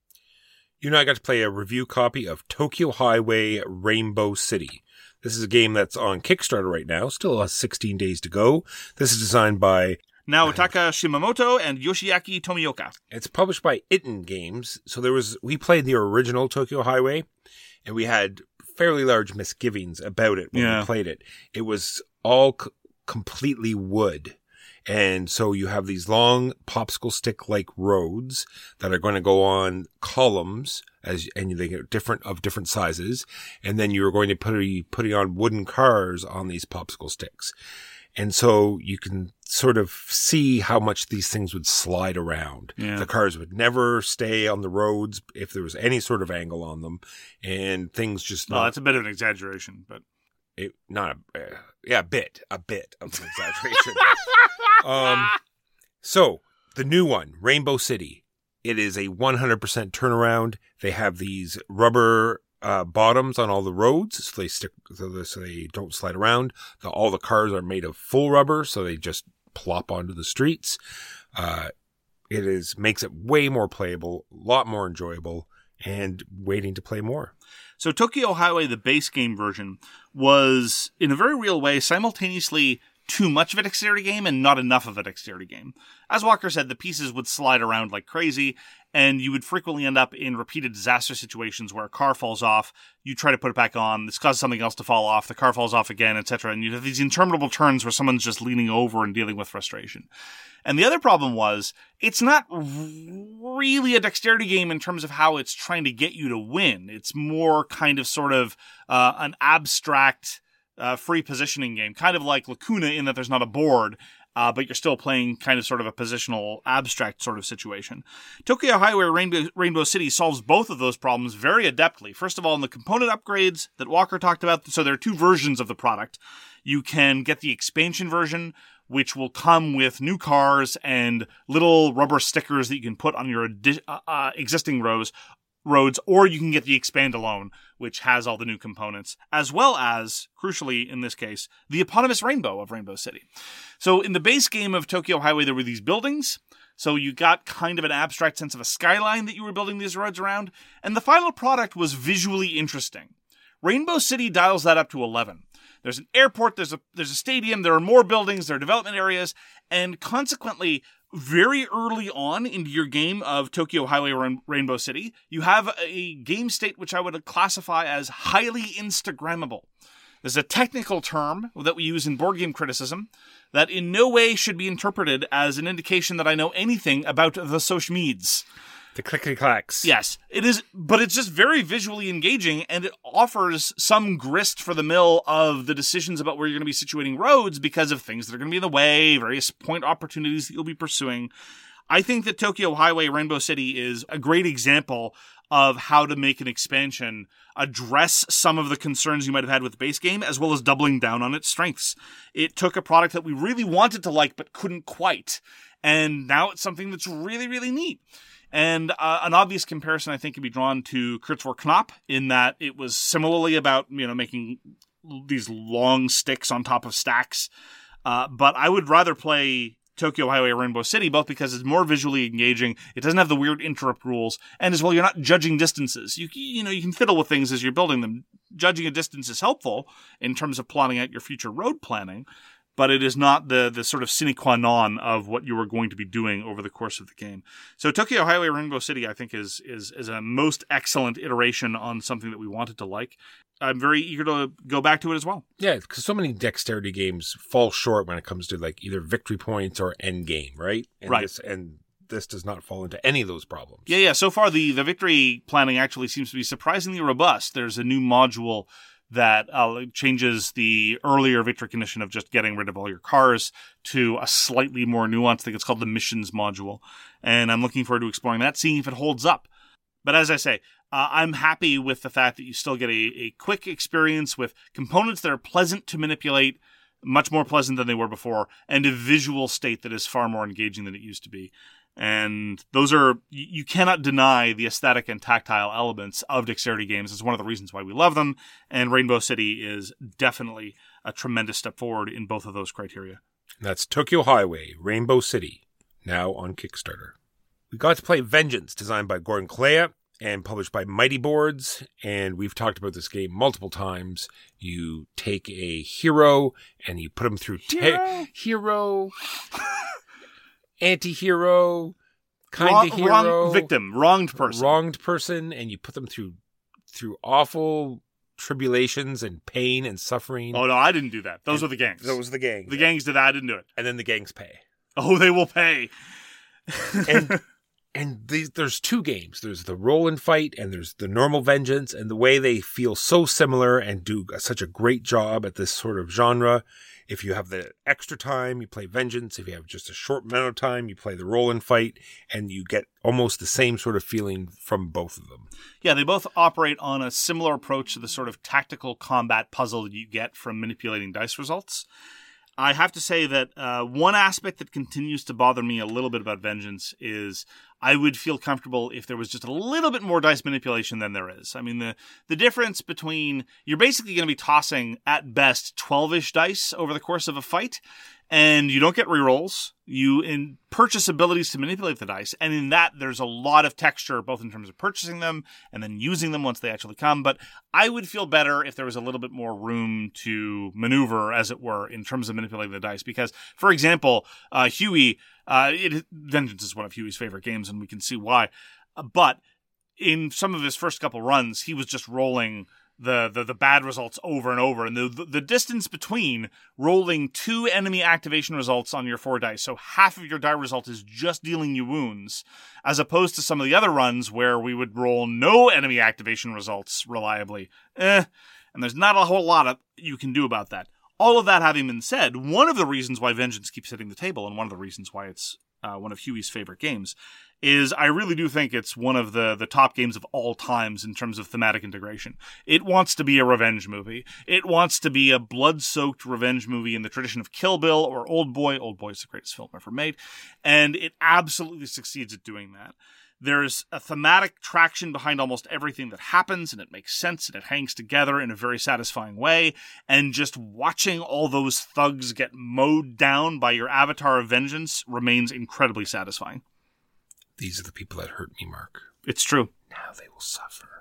[SPEAKER 4] You know, I got to play a review copy of Tokyo Highway Rainbow City. This is a game that's on Kickstarter right now. Still has sixteen days to go. This is designed by
[SPEAKER 5] Naotaka Shimamoto and Yoshiaki Tomioka.
[SPEAKER 4] It's published by Itten Games. So there was, we played the original Tokyo Highway, and we had fairly large misgivings about it when
[SPEAKER 5] Yeah.
[SPEAKER 4] we played it. It was all c- completely wood. And so you have these long popsicle stick-like roads that are going to go on columns, as and they get different of different sizes. And then you're going to put putting on wooden cars on these popsicle sticks. And so you can sort of see how much these things would slide around.
[SPEAKER 5] Yeah.
[SPEAKER 4] The cars would never stay on the roads if there was any sort of angle on them, and things just
[SPEAKER 5] Well,
[SPEAKER 4] not,
[SPEAKER 5] that's a bit of an exaggeration, but
[SPEAKER 4] it, not a uh, yeah a bit a bit of an exaggeration. um, so the new one, Rainbow City, it is a one hundred percent turnaround. They have these rubber uh, bottoms on all the roads, so they stick, so they, so they don't slide around. The, all the cars are made of full rubber, so they just plop onto the streets. Uh, it is makes it way more playable, a lot more enjoyable, and waiting to play more.
[SPEAKER 5] So Tokyo Highway, the base game version, was, in a very real way, simultaneously too much of a dexterity game and not enough of a dexterity game. As Walker said, the pieces would slide around like crazy, and you would frequently end up in repeated disaster situations where a car falls off, you try to put it back on, this causes something else to fall off, the car falls off again, et cetera. And you have these interminable turns where someone's just leaning over and dealing with frustration. And the other problem was, it's not really a dexterity game in terms of how it's trying to get you to win. It's more kind of sort of uh, an abstract uh, free positioning game, kind of like Lacuna in that there's not a board, uh, but you're still playing kind of sort of a positional abstract sort of situation. Tokyo Highway Rainbow, Rainbow City solves both of those problems very adeptly. First of all, in the component upgrades that Walker talked about, so there are two versions of the product. You can get the expansion version, which will come with new cars and little rubber stickers that you can put on your adi- uh, uh, existing rows, roads, or you can get the Expand Alone, which has all the new components, as well as, crucially in this case, the eponymous rainbow of Rainbow City. So in the base game of Tokyo Highway, there were these buildings, so you got kind of an abstract sense of a skyline that you were building these roads around, and the final product was visually interesting. Rainbow City dials that up to eleven. There's an airport, there's a there's a stadium, there are more buildings, there are development areas, and consequently, very early on into your game of Tokyo Highway Rain- Rainbow City, you have a game state which I would classify as highly Instagrammable. There's a technical term that we use in board game criticism that in no way should be interpreted as an indication that I know anything about the social meds.
[SPEAKER 4] The clickety-clacks.
[SPEAKER 5] Yes, it is, but it's just very visually engaging, and it offers some grist for the mill of the decisions about where you're going to be situating roads because of things that are going to be in the way, various point opportunities that you'll be pursuing. I think that Tokyo Highway Rainbow City is a great example of how to make an expansion address some of the concerns you might have had with the base game, as well as doubling down on its strengths. It took a product that we really wanted to like, but couldn't quite, and now it's something that's really, really neat. And uh, an obvious comparison, I think, can be drawn to Kurzweil Knopf in that it was similarly about, you know, making these long sticks on top of stacks. Uh, but I would rather play Tokyo Highway Rainbow City, both because it's more visually engaging, it doesn't have the weird interrupt rules, and as well, you're not judging distances. You you know, you can fiddle with things as you're building them. Judging a distance is helpful in terms of plotting out your future road planning, but it is not the the sort of sine qua non of what you are going to be doing over the course of the game. So Tokyo Highway Rainbow City, I think, is is is a most excellent iteration on something that we wanted to like. I'm very eager to go back to it as well.
[SPEAKER 4] Yeah, because so many dexterity games fall short when it comes to like either victory points or end game, right? And
[SPEAKER 5] right.
[SPEAKER 4] This, and this does not fall into any of those problems.
[SPEAKER 5] Yeah, yeah. So far, the, the victory planning actually seems to be surprisingly robust. There's a new module that uh, changes the earlier victory condition of just getting rid of all your cars to a slightly more nuanced thing. It's called the missions module. And I'm looking forward to exploring that, seeing if it holds up. But as I say, uh, I'm happy with the fact that you still get a, a quick experience with components that are pleasant to manipulate, much more pleasant than they were before, and a visual state that is far more engaging than it used to be. And those are, you cannot deny the aesthetic and tactile elements of dexterity games. It's one of the reasons why we love them. And Rainbow City is definitely a tremendous step forward in both of those criteria.
[SPEAKER 4] That's Tokyo Highway Rainbow City, now on Kickstarter. We got to play Vengeance, designed by Gordon Kalea and published by Mighty Boards. And we've talked about this game multiple times. You take a hero and you put him through
[SPEAKER 5] Hero?
[SPEAKER 4] Te- hero. Anti-hero, kind
[SPEAKER 5] Wrong,
[SPEAKER 4] of hero,
[SPEAKER 5] wrong victim, wronged person,
[SPEAKER 4] wronged person, and you put them through through awful tribulations and pain and suffering.
[SPEAKER 5] Oh no, I didn't do that. Those
[SPEAKER 4] and
[SPEAKER 5] were the gangs.
[SPEAKER 4] Those were the gangs.
[SPEAKER 5] The gangs did that. I didn't do it.
[SPEAKER 4] And then the gangs pay.
[SPEAKER 5] Oh, they will pay.
[SPEAKER 4] and and these, there's two games. There's the roll and fight, and there's the normal Vengeance. And the way they feel so similar and do such a great job at this sort of genre. If you have the extra time, you play Vengeance. If you have just a short amount of time, you play the roll and fight, and you get almost the same sort of feeling from both of them.
[SPEAKER 5] Yeah, they both operate on a similar approach to the sort of tactical combat puzzle that you get from manipulating dice results. I have to say that uh, one aspect that continues to bother me a little bit about Vengeance is I would feel comfortable if there was just a little bit more dice manipulation than there is. I mean, the, the difference between, you're basically going to be tossing, at best, twelve-ish dice over the course of a fight, and you don't get rerolls. You in, purchase abilities to manipulate the dice, and in that, there's a lot of texture, both in terms of purchasing them and then using them once they actually come. But I would feel better if there was a little bit more room to maneuver, as it were, in terms of manipulating the dice. Because, for example, uh, Huey, uh, it, Vengeance is one of Huey's favorite games, and we can see why. Uh, but in some of his first couple runs, he was just rolling the, the, the bad results over and over. And the, the, the distance between rolling two enemy activation results on your four dice, so half of your die result is just dealing you wounds, as opposed to some of the other runs where we would roll no enemy activation results reliably. Eh, and there's not a whole lot of you can do about that. All of that having been said, one of the reasons why Vengeance keeps hitting the table, and one of the reasons why it's uh, one of Huey's favorite games, is I really do think it's one of the, the top games of all times in terms of thematic integration. It wants to be a revenge movie. It wants to be a blood-soaked revenge movie in the tradition of Kill Bill or Old Boy. Old Boy is the greatest film ever made. And it absolutely succeeds at doing that. There's a thematic traction behind almost everything that happens, and it makes sense, and it hangs together in a very satisfying way. And just watching all those thugs get mowed down by your avatar of vengeance remains incredibly satisfying.
[SPEAKER 4] These are the people that hurt me, Mark.
[SPEAKER 5] It's true.
[SPEAKER 4] Now they will suffer.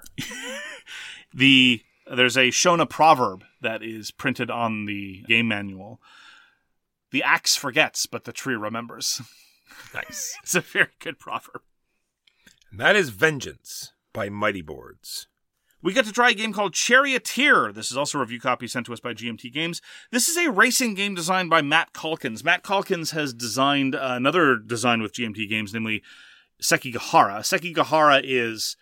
[SPEAKER 5] the There's a Shona proverb that is printed on the game manual. The axe forgets, but the tree remembers.
[SPEAKER 4] Nice.
[SPEAKER 5] It's a very good proverb.
[SPEAKER 4] And that is Vengeance by Mighty Boards.
[SPEAKER 5] We got to try a game called Charioteer. This is also a review copy sent to us by G M T Games. This is a racing game designed by Matt Calkins. Matt Calkins has designed uh, another design with G M T Games, namely Sekigahara. Sekigahara is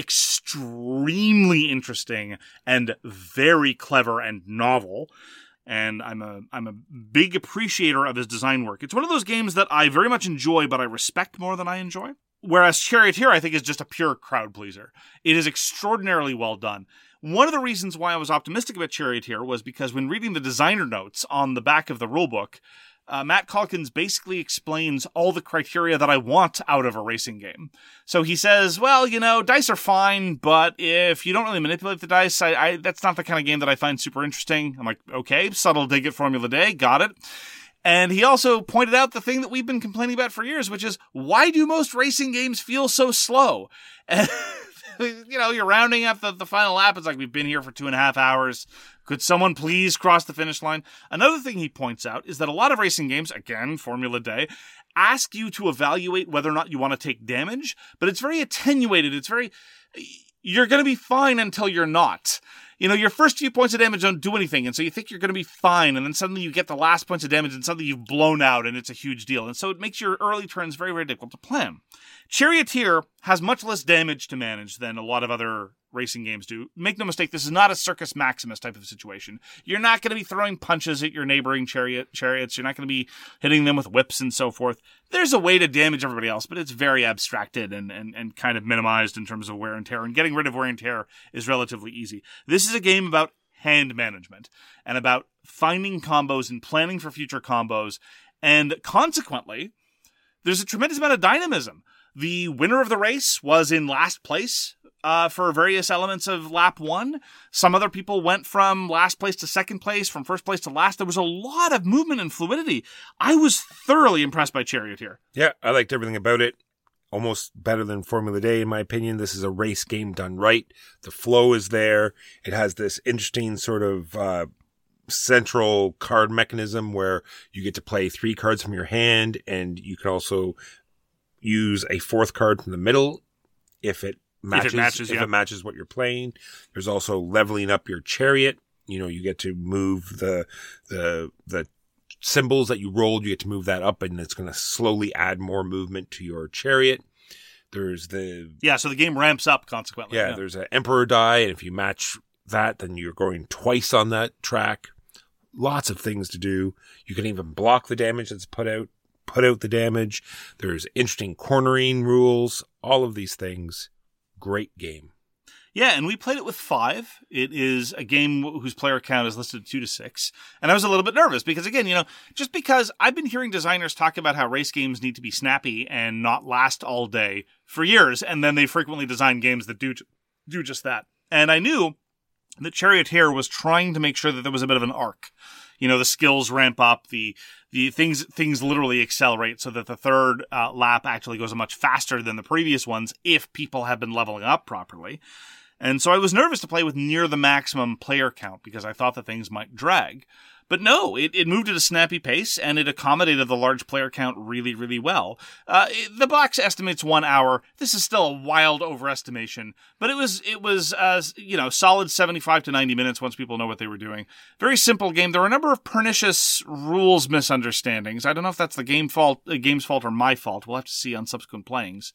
[SPEAKER 5] extremely interesting and very clever and novel. And I'm a I'm a big appreciator of his design work. It's one of those games that I very much enjoy, but I respect more than I enjoy. Whereas Charioteer, I think, is just a pure crowd pleaser. It is extraordinarily well done. One of the reasons why I was optimistic about Charioteer was because when reading the designer notes on the back of the rulebook, uh, Matt Calkins basically explains all the criteria that I want out of a racing game. So he says, well, you know, dice are fine, but if you don't really manipulate the dice, I, I that's not the kind of game that I find super interesting. I'm like, okay, subtle dig at Formula Day, got it. And he also pointed out the thing that we've been complaining about for years, which is, why do most racing games feel so slow? And, you know, you're rounding up the, the final lap. It's like, we've been here for two and a half hours. Could someone please cross the finish line? Another thing he points out is that a lot of racing games, again, Formula Day, ask you to evaluate whether or not you want to take damage, but it's very attenuated. It's very, you're going to be fine until you're not. You know, your first few points of damage don't do anything, and so you think you're going to be fine, and then suddenly you get the last points of damage, and suddenly you've blown out, and it's a huge deal. And so it makes your early turns very, very difficult to plan. Charioteer has much less damage to manage than a lot of other racing games do. Make no mistake, this is not a Circus Maximus type of situation. You're not going to be throwing punches at your neighboring chariot chariots. You're not going to be hitting them with whips and so forth. There's a way to damage everybody else, but it's very abstracted and, and, and kind of minimized in terms of wear and tear. And getting rid of wear and tear is relatively easy. This is a game about hand management and about finding combos and planning for future combos. And consequently, there's a tremendous amount of dynamism. The winner of the race was in last place uh, for various elements of lap one. Some other people went from last place to second place, from first place to last. There was a lot of movement and fluidity. I was thoroughly impressed by Charioteer.
[SPEAKER 4] Yeah, I liked everything about it. Almost better than Formula Day, in my opinion. This is a race game done right. The flow is there. It has this interesting sort of uh, central card mechanism where you get to play three cards from your hand, and you can also use a fourth card from the middle if it matches,
[SPEAKER 5] if it matches,
[SPEAKER 4] if
[SPEAKER 5] yeah.
[SPEAKER 4] it matches what you're playing. There's also leveling up your chariot. You know, you get to move the the the symbols that you rolled. You get to move that up, and it's going to slowly add more movement to your chariot. There's the
[SPEAKER 5] Yeah, so the game ramps up consequently.
[SPEAKER 4] yeah,
[SPEAKER 5] Yeah,
[SPEAKER 4] there's an Emperor die, and if you match that, then you're going twice on that track. Lots of things to do. You can even block the damage that's put out. Put out the damage. There's interesting cornering rules. All of these things. Great game.
[SPEAKER 5] Yeah, and we played it with five. It is a game whose player count is listed at two to six. And I was a little bit nervous because, again, you know, just because I've been hearing designers talk about how race games need to be snappy and not last all day for years, and then they frequently design games that do do just that. And I knew that Charioteer was trying to make sure that there was a bit of an arc. You know, the skills ramp up, the the things things literally accelerate so that the third uh, lap actually goes much faster than the previous ones if people have been leveling up properly. And so I was nervous to play with near the maximum player count because I thought that things might drag. But no, it, it moved at a snappy pace, and it accommodated the large player count really, really well. Uh, it, the box estimates one hour. This is still a wild overestimation, but it was, it was, uh, you know, solid seventy-five to ninety minutes once people know what they were doing. Very simple game. There were a number of pernicious rules misunderstandings. I don't know if that's the game fault, the game's fault or my fault. We'll have to see on subsequent playings.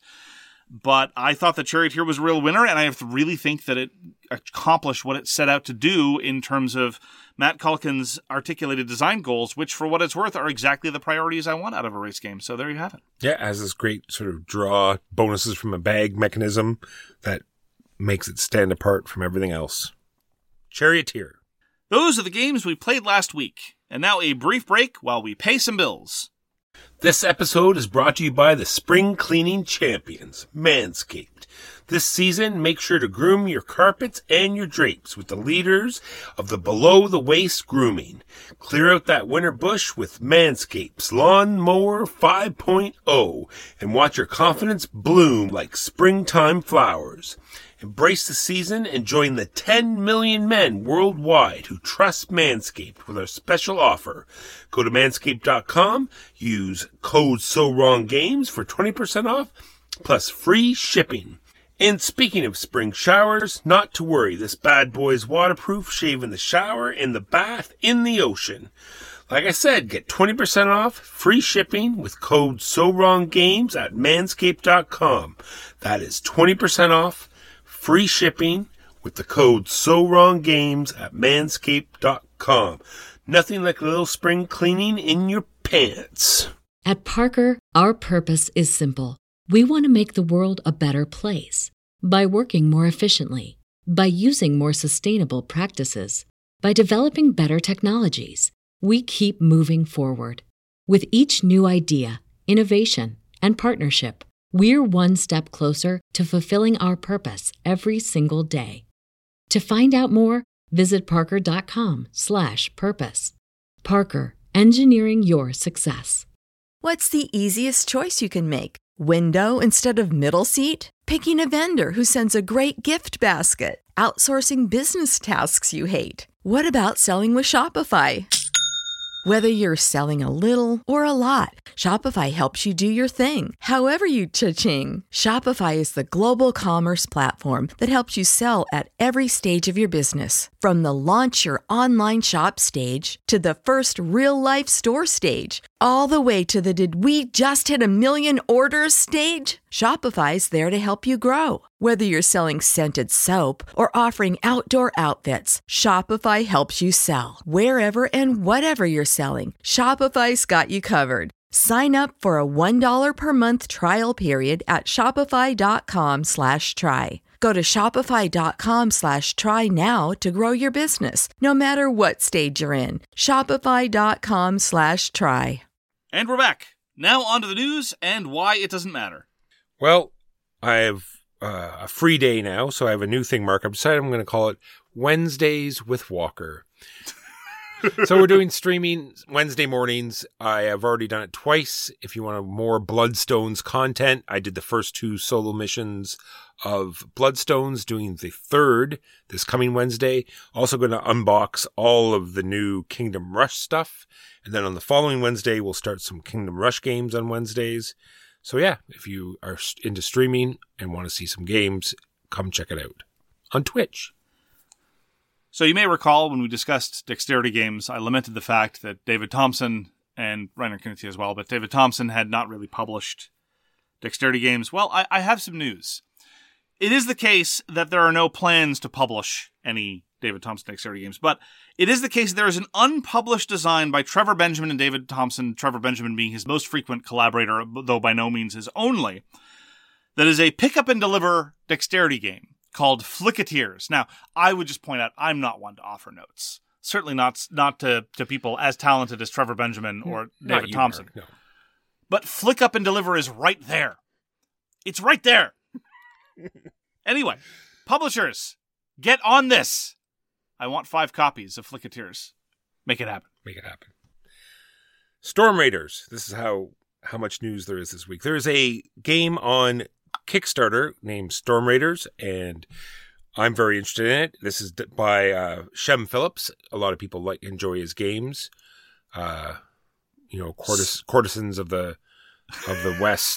[SPEAKER 5] But I thought the Charioteer was a real winner, and I really think that it accomplished what it set out to do in terms of Matt Culkin's articulated design goals, which, for what it's worth, are exactly the priorities I want out of a race game. So there you have it.
[SPEAKER 4] Yeah, it has this great sort of draw bonuses from a bag mechanism that makes it stand apart from everything else. Charioteer.
[SPEAKER 5] Those are the games we played last week. And now a brief break while we pay some bills.
[SPEAKER 4] This episode is brought to you by the spring cleaning champions, Manscaped. This season, make sure to groom your carpets and your drapes with the leaders of the below-the-waist grooming. Clear out that winter bush with Manscaped's Lawn Mower five point oh and watch your confidence bloom like springtime flowers. Embrace the season and join the ten million men worldwide who trust Manscaped with our special offer. Go to manscaped dot com, use code SOWRONGGAMES for twenty percent off, plus free shipping. And speaking of spring showers, not to worry, this bad boy's waterproof, shave in the shower, in the bath, in the ocean. Like I said, get twenty percent off, free shipping with code SOWRONGGAMES at manscaped dot com. That is twenty percent off, free shipping with the code SOWRONGGAMES at manscaped dot com. Nothing like a little spring cleaning in your pants.
[SPEAKER 1] At Parker, our purpose is simple. We want to make the world a better place by working more efficiently, by using more sustainable practices, by developing better technologies. We keep moving forward. With each new idea, innovation, and partnership, we're one step closer to fulfilling our purpose every single day. To find out more, visit parker.com slash purpose. Parker, engineering your success.
[SPEAKER 6] What's the easiest choice you can make? Window instead of middle seat? Picking a vendor who sends a great gift basket? Outsourcing business tasks you hate? What about selling with Shopify? Whether you're selling a little or a lot, Shopify helps you do your thing, however you cha-ching. Shopify is the global commerce platform that helps you sell at every stage of your business. From the launch your online shop stage to the first real-life store stage, all the way to the did we just hit a million orders stage. Shopify's there to help you grow. Whether you're selling scented soap or offering outdoor outfits, Shopify helps you sell. Wherever and whatever you're selling, Shopify's got you covered. Sign up for a one dollar per month trial period at shopify.com slash try. Go to shopify.com slash try now to grow your business, no matter what stage you're in. Shopify.com slash try.
[SPEAKER 5] And we're back. Now on to the news and why it doesn't matter.
[SPEAKER 4] Well, I have uh, a free day now, so I have a new thing, Mark. I've decided I'm going to call it Wednesdays with Walker. So we're doing streaming Wednesday mornings. I have already done it twice. If you want more Bloodstones content, I did the first two solo missions of Bloodstones, doing the third this coming Wednesday. Also going to unbox all of the new Kingdom Rush stuff. And then on the following Wednesday, we'll start some Kingdom Rush games on Wednesdays. So yeah, if you are into streaming and want to see some games, come check it out on Twitch.
[SPEAKER 5] So you may recall when we discussed dexterity games, I lamented the fact that David Thompson, and Reiner Knizia as well, but David Thompson had not really published dexterity games. Well, I, I have some news. It is the case that there are no plans to publish any David Thompson dexterity games, but it is the case that there is an unpublished design by Trevor Benjamin and David Thompson, Trevor Benjamin being his most frequent collaborator, though by no means his only, that is a pick up and deliver dexterity game, called Flicketeers. Now, I would just point out, I'm not one to offer notes. Certainly not not to, to people as talented as Trevor Benjamin or
[SPEAKER 4] Not
[SPEAKER 5] David
[SPEAKER 4] you,
[SPEAKER 5] Thompson.
[SPEAKER 4] Mark, no.
[SPEAKER 5] But Flick Up and Deliver is right there. It's right there. Anyway, publishers, get on this. I want five copies of Flicketeers. Make it happen.
[SPEAKER 4] Make it happen. Storm Raiders. This is how, how much news there is this week. There's a game on Kickstarter named Storm Raiders, and I'm very interested in it. This is by uh, Shem Phillips. A lot of people like enjoy his games. Uh, you know, courtes- courtesans of the of the West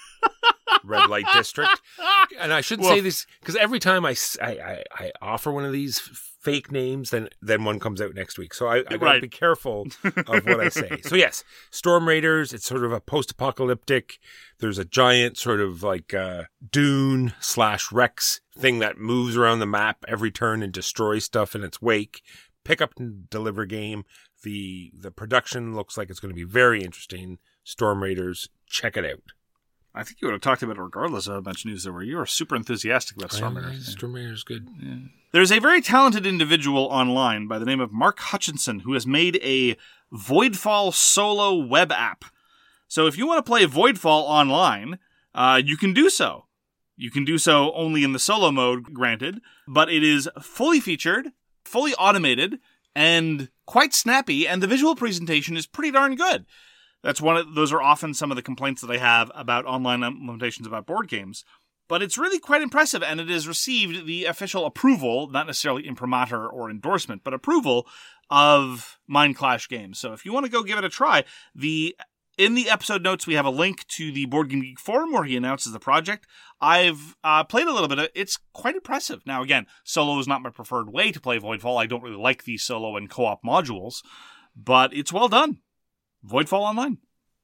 [SPEAKER 4] Red Light District. And I shouldn't
[SPEAKER 5] Well,
[SPEAKER 4] say this because every time I, s- I, I, I offer one of these fake names, then then one comes out next week. So I, I got to
[SPEAKER 5] Right.
[SPEAKER 4] be careful of what I say. So yes, Storm Raiders. It's sort of a post-apocalyptic. There's a giant sort of like uh, dune slash Rex thing that moves around the map every turn and destroys stuff in its wake. Pick up and deliver game. The the production looks like it's going to be very interesting. Storm Raiders, check it out.
[SPEAKER 5] I think you would have talked about it regardless of how much news there were. You are super enthusiastic about Storm Raiders.
[SPEAKER 4] Storm Raiders, good.
[SPEAKER 5] There's a very talented individual online by the name of Mark Hutchinson who has made a Voidfall solo web app. So if you want to play Voidfall online, uh, you can do so. You can do so only in the solo mode, granted, but it is fully featured, fully automated, and quite snappy, and the visual presentation is pretty darn good. That's one of those are often some of the complaints that I have about online implementations about board games. But it's really quite impressive, and it has received the official approval, not necessarily imprimatur or endorsement, but approval of Mind Clash Games. So if you want to go give it a try, the in the episode notes we have a link to the Board Game Geek forum where he announces the project. I've uh, played a little bit of it. It's quite impressive. Now again, solo is not my preferred way to play Voidfall. I don't really like the solo and co-op modules, but it's well done. Voidfall Online.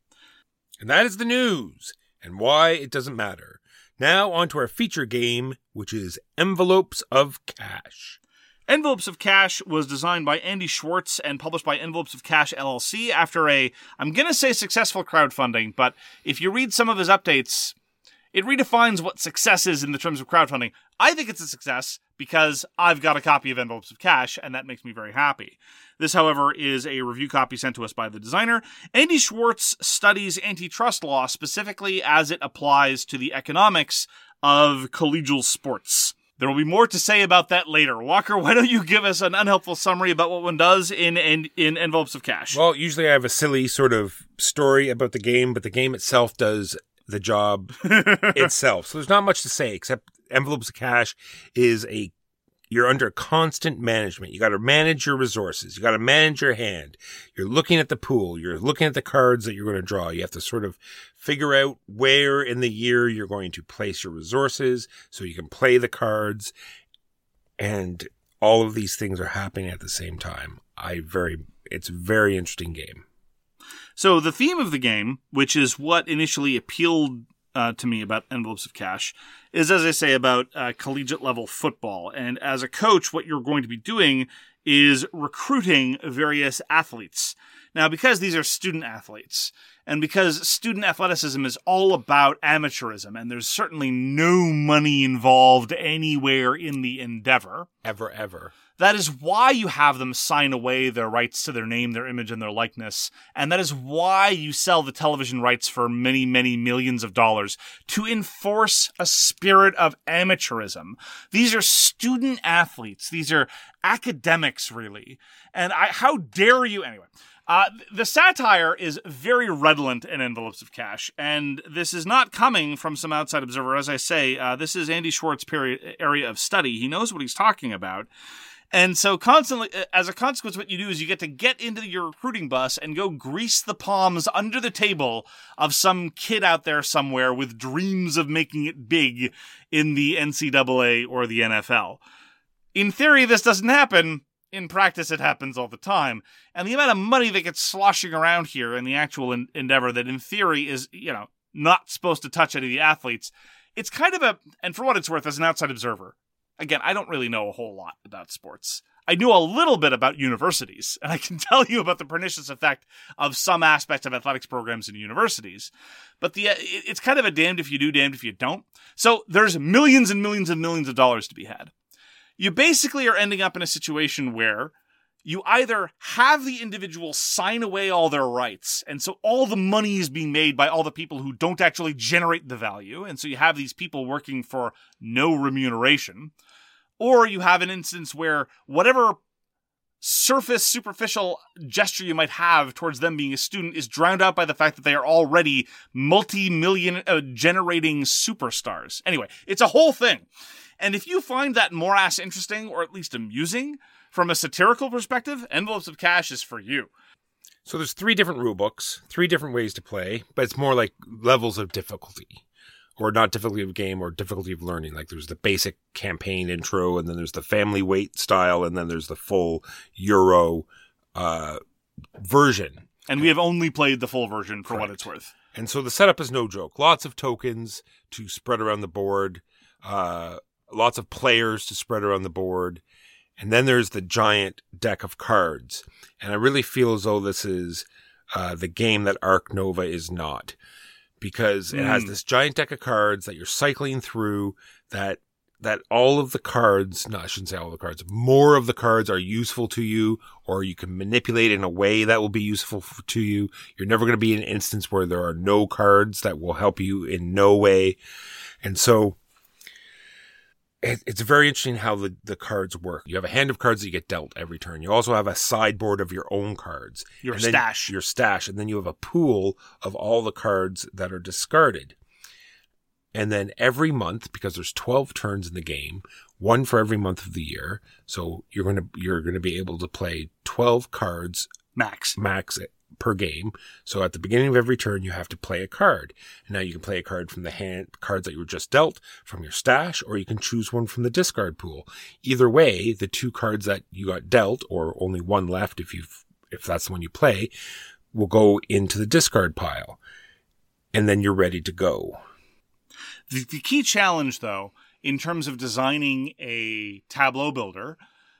[SPEAKER 4] And that is the news and why it doesn't matter. Now on to our feature game, which is Envelopes of Cash.
[SPEAKER 5] Envelopes of Cash was designed by Andy Schwartz and published by Envelopes of Cash L L C after a, I'm going to say successful crowdfunding, but if you read some of his updates, it redefines what success is in the terms of crowdfunding. I think it's a success because I've got a copy of Envelopes of Cash, and that makes me very happy. This, however, is a review copy sent to us by the designer. Andy Schwartz studies antitrust law specifically as it applies to the economics of collegial sports. There will be more to say about that later. Walker, why don't you give us an unhelpful summary about what one does in in, in Envelopes of Cash?
[SPEAKER 4] Well, usually I have a silly sort of story about the game, but the game itself does the job itself. So there's not much to say except Envelopes of Cash is a you're under constant management. You got to manage your resources. You got to manage your hand. You're looking at the pool. You're looking at the cards that you're going to draw. You have to sort of figure out where in the year you're going to place your resources so you can play the cards. And all of these things are happening at the same time. I very, it's a very interesting game.
[SPEAKER 5] So the theme of the game, which is what initially appealed uh, to me about Envelopes of Cash, is, as I say, about uh, collegiate level football. And as a coach, what you're going to be doing is recruiting various athletes. Now, because these are student athletes, and because student athleticism is all about amateurism, and there's certainly no money involved anywhere in the endeavor,
[SPEAKER 4] Ever, ever.
[SPEAKER 5] that is why you have them sign away their rights to their name, their image, and their likeness. And that is why you sell the television rights for many, many millions of dollars to enforce a spirit of amateurism. These are student athletes. These are academics, really. And I, how dare you? Anyway. Uh, the satire is very redolent in Envelopes of Cash, and this is not coming from some outside observer. As I say, uh, this is Andy Schwartz's period, area of study. He knows what he's talking about. And so constantly, as a consequence, what you do is you get to get into your recruiting bus and go grease the palms under the table of some kid out there somewhere with dreams of making it big in the N C double A or the N F L. In theory, this doesn't happen. In practice, it happens all the time. And the amount of money that gets sloshing around here in the actual en- endeavor that in theory is, you know, not supposed to touch any of the athletes, it's kind of a, and for what it's worth, as an outside observer, again, I don't really know a whole lot about sports. I knew a little bit about universities, and I can tell you about the pernicious effect of some aspects of athletics programs in universities. But the it's kind of a damned if you do, damned if you don't. So there's millions and millions and millions of dollars to be had. You basically are ending up in a situation where you either have the individual sign away all their rights, and so all the money is being made by all the people who don't actually generate the value, and so you have these people working for no remuneration. Or you have an instance where whatever surface, superficial gesture you might have towards them being a student is drowned out by the fact that they are already multi-million uh, generating superstars. Anyway, it's a whole thing. And if you find that morass interesting, or at least amusing, from a satirical perspective, Envelopes of Cash is for you.
[SPEAKER 4] So there's three different rule books, three different ways to play, but it's more like levels of difficulty. Or not difficulty of game or difficulty of learning. Like there's the basic campaign intro, and then there's the family weight style, and then there's the full Euro uh, version.
[SPEAKER 5] And we have only played the full version for
[SPEAKER 4] Correct.
[SPEAKER 5] what it's worth.
[SPEAKER 4] And so the setup is no joke. Lots of tokens to spread around the board, uh, lots of players to spread around the board, and then there's the giant deck of cards. And I really feel as though this is uh, the game that Ark Nova is not. Because it mm. has this giant deck of cards that you're cycling through, that that all of the cards, no, I shouldn't say all the cards, more of the cards are useful to you, or you can manipulate in a way that will be useful for, to you. You're never going to be in an instance where there are no cards that will help you in no way. And so it, it's very interesting how the, the cards work. You have a hand of cards that you get dealt every turn. You also have a sideboard of your own cards.
[SPEAKER 5] Your
[SPEAKER 4] and then
[SPEAKER 5] stash.
[SPEAKER 4] Your stash. And then you have a pool of all the cards that are discarded. And then every month, because there's twelve turns in the game, one for every month of the year. So you're going to, you're going to be able to play twelve cards
[SPEAKER 5] Max.
[SPEAKER 4] max per game. So at the beginning of every turn, you have to play a card. And now you can play a card from the hand, cards that you were just dealt, from your stash, or you can choose one from the discard pool. Either way, the two cards that you got dealt, or only one left if you've, if that's the one you play, will go into the discard pile. And then you're ready to go.
[SPEAKER 5] The, the key challenge, though, in terms of designing a tableau builder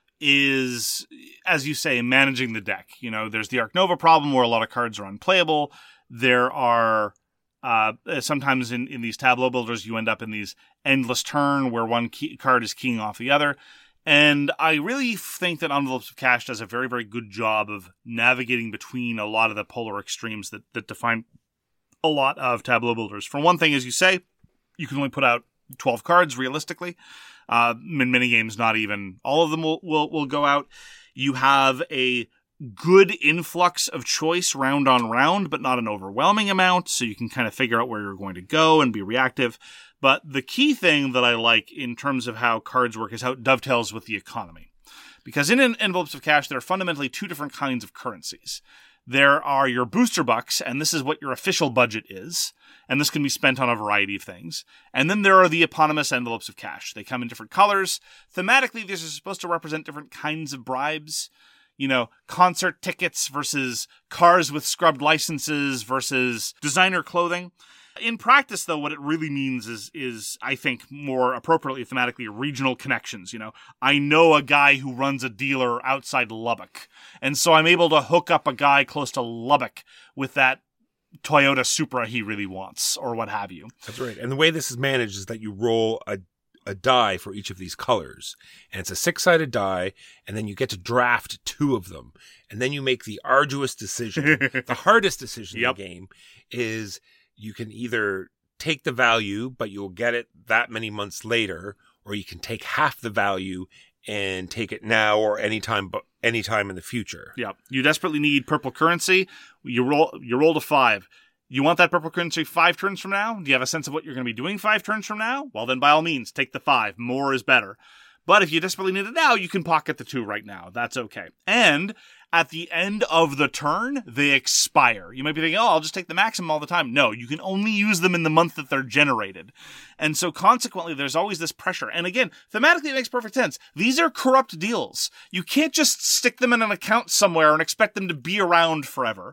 [SPEAKER 5] is, as you say, managing the deck. You know, there's the Ark Nova problem where a lot of cards are unplayable. There are uh, sometimes in, in these tableau builders, you end up in these endless turn where one key card is keying off the other. And I really think that Envelopes of Cash does a very, very good job of navigating between a lot of the polar extremes that, that define a lot of tableau builders. For one thing, as you say, you can only put out twelve cards realistically. Uh, in many games, not even all of them will, will, will go out. You have a good influx of choice round on round, but not an overwhelming amount. So you can kind of figure out where you're going to go and be reactive. But the key thing that I like in terms of how cards work is how it dovetails with the economy. Because in Envelopes of Cash, there are fundamentally two different kinds of currencies. There are your booster bucks, and this is what your official budget is. And this can be spent on a variety of things. And then there are the eponymous Envelopes of Cash. They come in different colors. Thematically, these are supposed to represent different kinds of bribes. You know, concert tickets versus cars with scrubbed licenses versus designer clothing. In practice, though, what it really means is, is I think, more appropriately thematically, regional connections. You know, I know a guy who runs a dealer outside Lubbock. And so I'm able to hook up a guy close to Lubbock with that Toyota Supra he really wants, or what have you.
[SPEAKER 4] That's right. And the way this is managed is that you roll a a die for each of these colors. And it's a six-sided die, and then you get to draft two of them. And then you make the arduous decision. The hardest decision
[SPEAKER 5] Yep.
[SPEAKER 4] in the game is you can either take the value, but you'll get it that many months later, or you can take half the value and take it now or anytime but anytime in the future.
[SPEAKER 5] Yeah. You desperately need purple currency. You roll you roll to five. You want that purple currency five turns from now? Do you have a sense of what you're going to be doing five turns from now? Well, then by all means, take the five. More is better. But if you desperately need it now, you can pocket the two right now. That's okay. And at the end of the turn, they expire. You might be thinking, oh, I'll just take the maximum all the time. No, you can only use them in the month that they're generated. And so consequently, there's always this pressure. And again, thematically, it makes perfect sense. These are corrupt deals. You can't just stick them in an account somewhere and expect them to be around forever.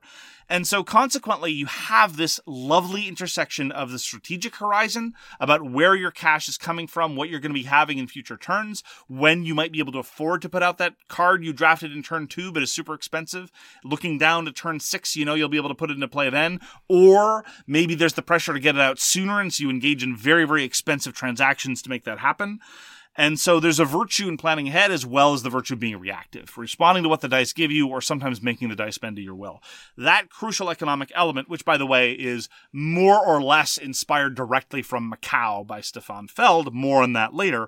[SPEAKER 5] And so consequently, you have this lovely intersection of the strategic horizon about where your cash is coming from, what you're going to be having in future turns, when you might be able to afford to put out that card you drafted in turn two, but is super expensive. Looking down to turn six, you know you'll be able to put it into play then. Or maybe there's the pressure to get it out sooner, and so you engage in very, very expensive transactions to make that happen. And so there's a virtue in planning ahead as well as the virtue of being reactive, responding to what the dice give you or sometimes making the dice bend to your will. That crucial economic element, which, by the way, is more or less inspired directly from Macau by Stefan Feld, more on that later,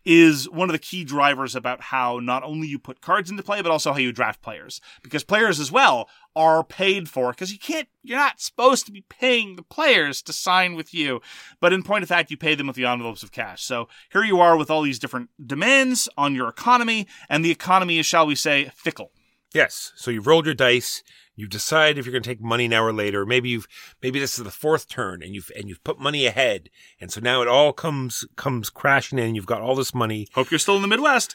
[SPEAKER 5] is one of the key drivers about how not only you put cards into play, but also how you draft players. Because players as well are paid for, because you can't, you're not supposed to be paying the players to sign with you. But in point of fact, you pay them with the envelopes of cash. So here you are with all these different demands on your economy, and the economy is, shall we say, fickle.
[SPEAKER 4] Yes. So you've rolled your dice. You decide if you're going to take money now or later. Maybe you've maybe this is the fourth turn, and you've and you've put money ahead, and so now it all comes comes crashing in. You've got all this money.
[SPEAKER 5] Hope you're still in the Midwest.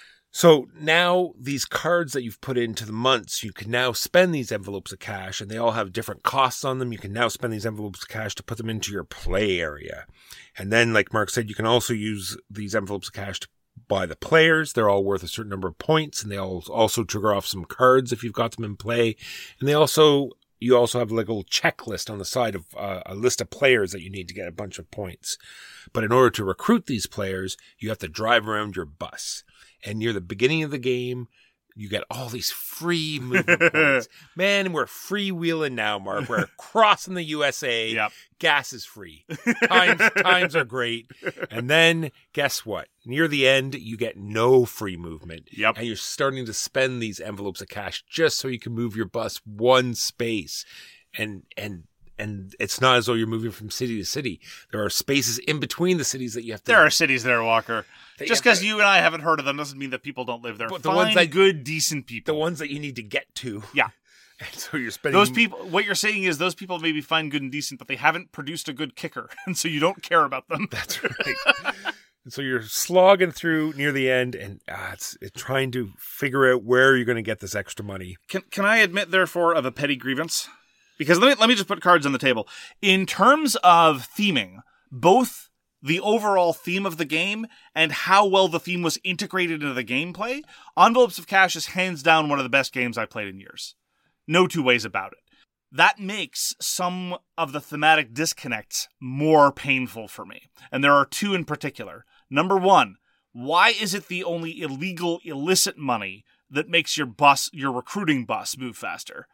[SPEAKER 4] So now these cards that you've put into the months, you can now spend these envelopes of cash, and they all have different costs on them. You can now spend these envelopes of cash to put them into your play area, and then, like Mark said, you can also use these envelopes of cash to buy the players. They're all worth a certain number of points, and they all also trigger off some cards if you've got them in play. And they also, you also have like a little checklist on the side of uh, a list of players that you need to get a bunch of points. But in order to recruit these players, you have to drive around your bus. And near the beginning of the game, you get all these free movement points. Man, we're freewheeling now, Mark. We're crossing the U S A.
[SPEAKER 5] Yep.
[SPEAKER 4] Gas is free. Times, times are great. And then, guess what? Near the end, you get no free movement.
[SPEAKER 5] Yep.
[SPEAKER 4] And you're starting to spend these envelopes of cash just so you can move your bus one space. And, and, and it's not as though you're moving from city to city. There are spaces in between the cities that you have to...
[SPEAKER 5] There are cities there, Walker.
[SPEAKER 4] They
[SPEAKER 5] Just
[SPEAKER 4] have
[SPEAKER 5] because
[SPEAKER 4] to-
[SPEAKER 5] you and I haven't heard of them doesn't mean that people don't live there.
[SPEAKER 4] But the
[SPEAKER 5] Fine,
[SPEAKER 4] ones that-
[SPEAKER 5] good, decent people.
[SPEAKER 4] The ones that you need to get to.
[SPEAKER 5] Yeah.
[SPEAKER 4] And so you're spending...
[SPEAKER 5] Those people, what you're saying is those people may be fine, good, and decent, but they haven't produced a good kicker, and so you don't care about them.
[SPEAKER 4] That's right. And so you're slogging through near the end, and uh, it's, it's trying to figure out where you're going to get this extra money.
[SPEAKER 5] Can can I admit, therefore, of a petty grievance? Because let me let me just put cards on the table. In terms of theming, both the overall theme of the game and how well the theme was integrated into the gameplay, Envelopes of Cash is hands down one of the best games I've played in years. No two ways about it. That makes some of the thematic disconnects more painful for me. And there are two in particular. Number one, why is it the only illegal, illicit money that makes your bus, your recruiting bus, move faster?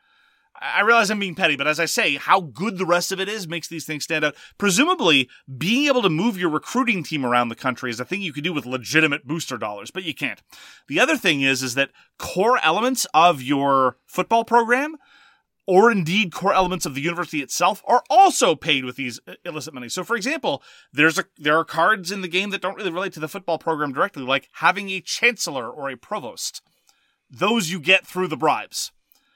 [SPEAKER 5] I realize I'm being petty, but as I say, how good the rest of it is makes these things stand out. Presumably, being able to move your recruiting team around the country is a thing you could do with legitimate booster dollars, but you can't. The other thing is, is that core elements of your football program, or indeed core elements of the university itself, are also paid with these illicit money. So, for example, there's a there are cards in the game that don't really relate to the football program directly, like having a chancellor or a provost. Those you get through the bribes.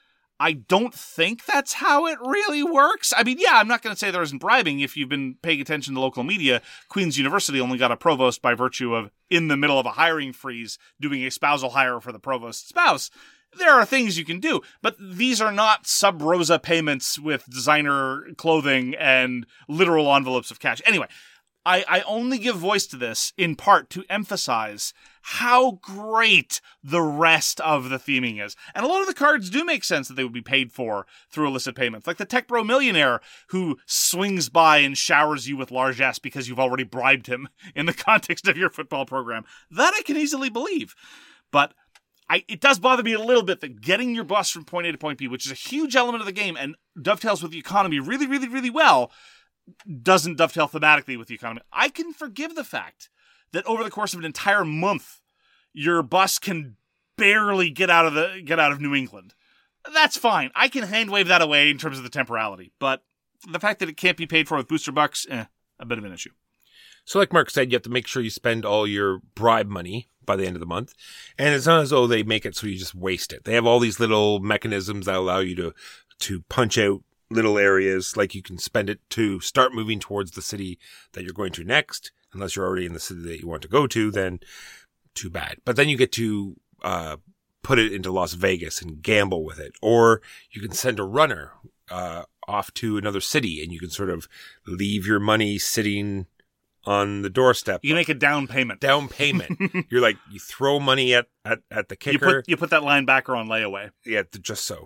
[SPEAKER 5] I don't think that's how it really works. I mean, yeah, I'm not going to say there isn't bribing. If you've been paying attention to local media, Queen's University only got a provost by virtue of, in the middle of a hiring freeze, doing a spousal hire for the provost's spouse. There are things you can do, but these are not sub rosa payments with designer clothing and literal envelopes of cash. Anyway, I, I only give voice to this in part to emphasize how great the rest of the theming is. And a lot of the cards do make sense that they would be paid for through illicit payments. Like the Tech Bro Millionaire who swings by and showers you with largesse because you've already bribed him in the context of your football program. That I can easily believe. But I, it does bother me a little bit that getting your bus from point A to point B, which is a huge element of the game and dovetails with the economy really, really, really well, doesn't dovetail thematically with the economy. I can forgive the fact that over the course of an entire month, your bus can barely get out of the get out of New England. That's fine. I can hand wave that away in terms of the temporality. But the fact that it can't be paid for with booster bucks, eh, a bit of an issue.
[SPEAKER 4] So like Mark said, you have to make sure you spend all your bribe money by the end of the month. And it's not as though they make it so you just waste it. They have all these little mechanisms that allow you to to punch out little areas, like you can spend it to start moving towards the city that you're going to next. Unless you're already in the city that you want to go to, then too bad. But then you get to uh, put it into Las Vegas and gamble with it. Or you can send a runner uh, off to another city, and you can sort of leave your money sitting on the doorstep.
[SPEAKER 5] You can make a down payment.
[SPEAKER 4] Down payment. You're like, you throw money at, at, at the kicker.
[SPEAKER 5] You put, you put that linebacker on layaway.
[SPEAKER 4] Yeah, just so.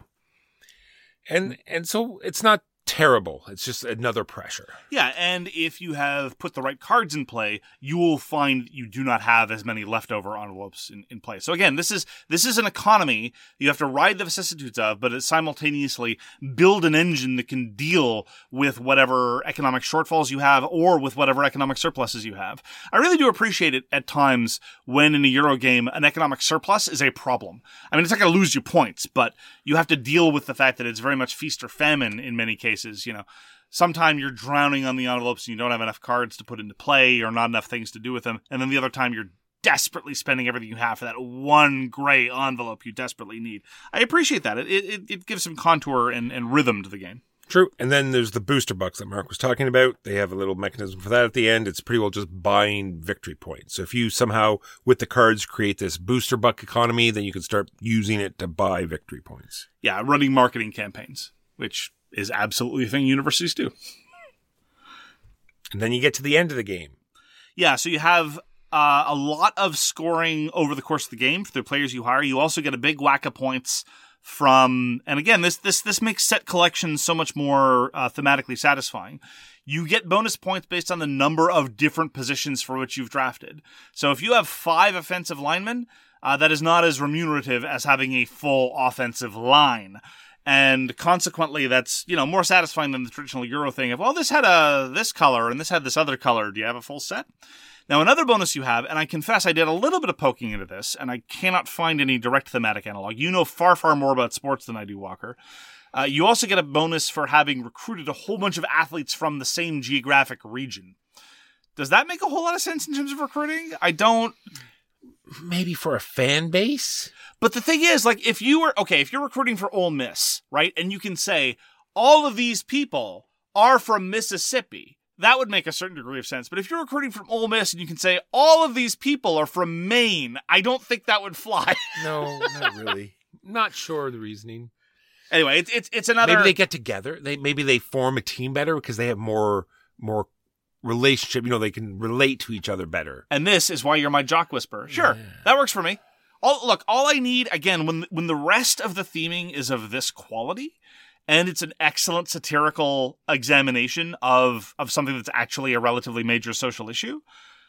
[SPEAKER 4] And and so it's not terrible. It's just another pressure.
[SPEAKER 5] Yeah, and if you have put the right cards in play, you will find you do not have as many leftover envelopes in, in play. So again, this is this is an economy you have to ride the vicissitudes of, but it simultaneously build an engine that can deal with whatever economic shortfalls you have or with whatever economic surpluses you have. I really do appreciate it at times when in a Euro game an economic surplus is a problem. I mean, it's not going to lose you points, but you have to deal with the fact that it's very much feast or famine in many cases. You know, sometime you're drowning on the envelopes and you don't have enough cards to put into play or not enough things to do with them. And then the other time you're desperately spending everything you have for that one gray envelope you desperately need. I appreciate that. It it, it gives some contour and, and rhythm to the game.
[SPEAKER 4] True. And then there's the booster bucks that Mark was talking about. They have a little mechanism for that at the end. It's pretty well just buying victory points. So if you somehow, with the cards, create this booster buck economy, then you can start using it to buy victory points.
[SPEAKER 5] Yeah, running marketing campaigns, which is absolutely a thing universities do.
[SPEAKER 4] And then you get to the end of the game.
[SPEAKER 5] Yeah, so you have uh, a lot of scoring over the course of the game for the players you hire. You also get a big whack of points from, and again, this this this makes set collections so much more uh, thematically satisfying. You get bonus points based on the number of different positions for which you've drafted. So if you have five offensive linemen, uh, that is not as remunerative as having a full offensive line. And consequently, that's, you know, more satisfying than the traditional Euro thing of, well, this had a this color and this had this other color. Do you have a full set? Now, another bonus you have, and I confess I did a little bit of poking into this, and I cannot find any direct thematic analog. You know far, far more about sports than I do, Walker. Uh, you also get a bonus for having recruited a whole bunch of athletes from the same geographic region. Does that make a whole lot of sense in terms of recruiting? I don't...
[SPEAKER 4] Maybe for a fan base?
[SPEAKER 5] But the thing is, like, if you were, okay, if you're recruiting for Ole Miss, right, and you can say, all of these people are from Mississippi, that would make a certain degree of sense. But if you're recruiting from Ole Miss and you can say, all of these people are from Maine, I don't think that would fly.
[SPEAKER 4] No, not really. Not sure of the reasoning.
[SPEAKER 5] Anyway, it's it's it's another...
[SPEAKER 4] Maybe they get together. They Maybe they form a team better because they have more more relationship. You know, they can relate to each other better.
[SPEAKER 5] And this is why you're my jock whisperer. Sure, yeah. That works for me. All, look, all I need, again, when when the rest of the theming is of this quality, and it's an excellent satirical examination of, of something that's actually a relatively major social issue,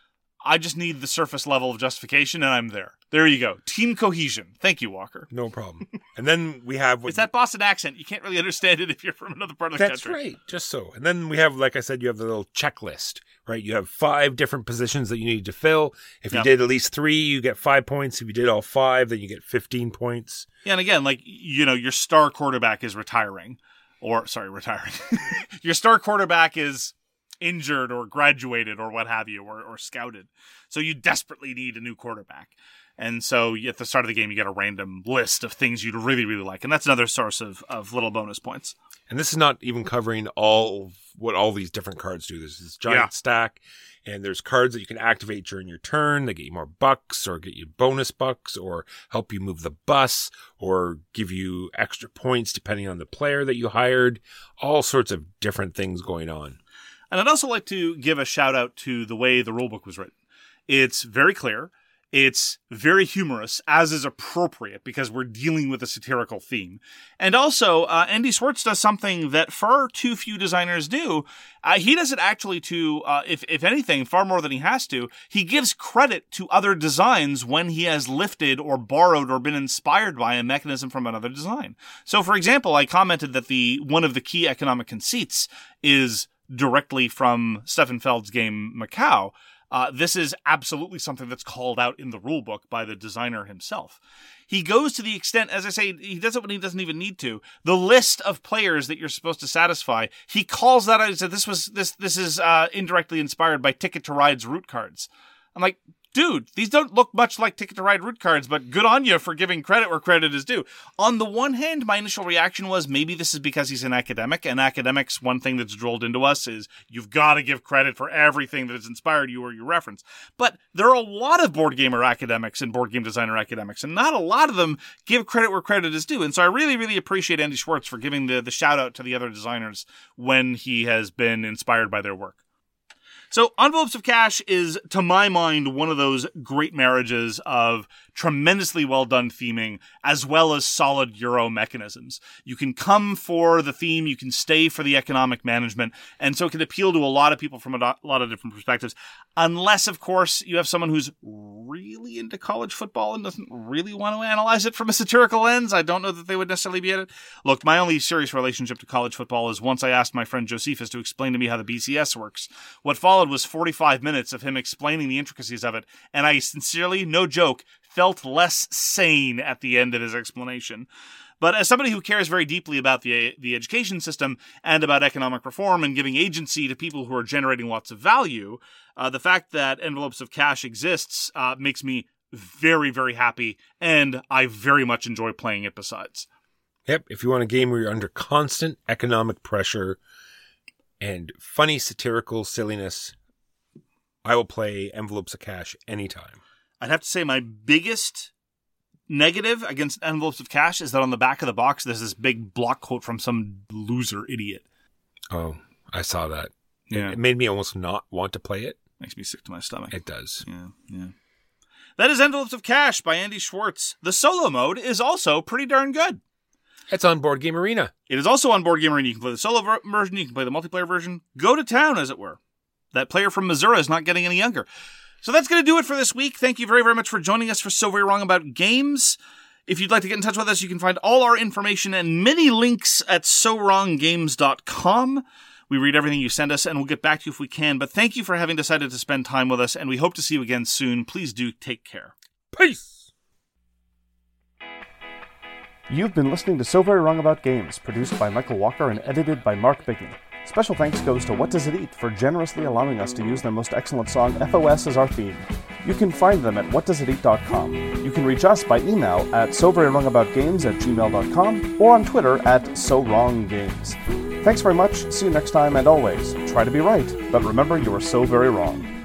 [SPEAKER 5] I just need the surface level of justification, and I'm there. There you go. Team cohesion. Thank you, Walker.
[SPEAKER 4] No problem. And then we have...
[SPEAKER 5] It's that Boston accent. You can't really understand it if you're from another part of the
[SPEAKER 4] That's
[SPEAKER 5] country.
[SPEAKER 4] That's right. Just so. And then we have, like I said, you have the little checklist, right? You have five different positions that you need to fill. If you
[SPEAKER 5] Yep.
[SPEAKER 4] did at least three, you get five points. If you did all five, then you get fifteen points.
[SPEAKER 5] Yeah, and again, like, you know, your star quarterback is retiring. Or, sorry, retiring. Your star quarterback is injured or graduated or what have you, or, or scouted. So you desperately need a new quarterback. And so at the start of the game, you get a random list of things you'd really, really like. And that's another source of, of little bonus points.
[SPEAKER 4] And this is not even covering all of what all these different cards do. There's this giant
[SPEAKER 5] Yeah.
[SPEAKER 4] stack, and there's cards that you can activate during your turn. They get you more bucks, or get you bonus bucks, or help you move the bus, or give you extra points depending on the player that you hired. All sorts of different things going on.
[SPEAKER 5] And I'd also like to give a shout out to the way the rulebook was written. It's very clear. It's very humorous, as is appropriate, because we're dealing with a satirical theme. And also, uh, Andy Swartz does something that far too few designers do. Uh, he does it actually to, uh, if, if anything, far more than he has to. He gives credit to other designs when he has lifted or borrowed or been inspired by a mechanism from another design. So, for example, I commented that the one of the key economic conceits is directly from Stefan Feld's game Macau. Uh, this is absolutely something that's called out in the rulebook by the designer himself. He goes to the extent, as I say, he does it when he doesn't even need to. The list of players that you're supposed to satisfy, he calls that out. He said, this was this this is uh, indirectly inspired by Ticket to Ride's root cards. I'm like, dude, these don't look much like Ticket to Ride root cards, but good on you for giving credit where credit is due. On the one hand, my initial reaction was maybe this is because he's an academic, and academics, one thing that's drilled into us is you've got to give credit for everything that has inspired you or you reference. But there are a lot of board gamer academics and board game designer academics, and not a lot of them give credit where credit is due. And so I really, really appreciate Andy Schwartz for giving the, the shout out to the other designers when he has been inspired by their work. So Envelopes of Cash is, to my mind, one of those great marriages of tremendously well done theming as well as solid Euro mechanisms. You can come for the theme, you can stay for the economic management, and so it can appeal to a lot of people from a lot of different perspectives. Unless, of course, you have someone who's really into college football and doesn't really want to analyze it from a satirical lens. I don't know that they would necessarily be at it. Look, my only serious relationship to college football is once I asked my friend Josephus to explain to me how the B C S works. What followed was forty-five minutes of him explaining the intricacies of it, and I sincerely, no joke, felt less sane at the end of his explanation. But as somebody who cares very deeply about the the education system and about economic reform and giving agency to people who are generating lots of value, uh, the fact that Envelopes of Cash exists uh, makes me very, very happy, and I very much enjoy playing it besides.
[SPEAKER 4] Yep, if you want a game where you're under constant economic pressure and funny satirical silliness, I will play Envelopes of Cash anytime.
[SPEAKER 5] I'd have to say my biggest negative against Envelopes of Cash is that on the back of the box, there's this big block quote from some loser idiot.
[SPEAKER 4] Oh, I saw that.
[SPEAKER 5] Yeah.
[SPEAKER 4] It made me almost not want to play it.
[SPEAKER 5] Makes me sick to my stomach.
[SPEAKER 4] It does.
[SPEAKER 5] Yeah, yeah. That is Envelopes of Cash by Andy Schwartz. The solo mode is also pretty darn good.
[SPEAKER 4] It's on Board Game Arena.
[SPEAKER 5] It is also on Board Game Arena. You can play the solo ver- version, you can play the multiplayer version. Go to town, as it were. That player from Missouri is not getting any younger. So that's going to do it for this week. Thank you very, very much for joining us for So Very Wrong About Games. If you'd like to get in touch with us, you can find all our information and many links at so wrong games dot com. We read everything you send us, and we'll get back to you if we can. But thank you for having decided to spend time with us, and we hope to see you again soon. Please do take care.
[SPEAKER 4] Peace!
[SPEAKER 7] You've been listening to So Very Wrong About Games, produced by Michael Walker and edited by Mark Bigney. Special thanks goes to What Does It Eat for generously allowing us to use their most excellent song, F O S, as our theme. You can find them at what does it eat dot com. You can reach us by email at so very wrong about games at gmail dot com or on Twitter at so wrong games. Thanks very much, see you next time, and always, try to be right, but remember you are so very wrong.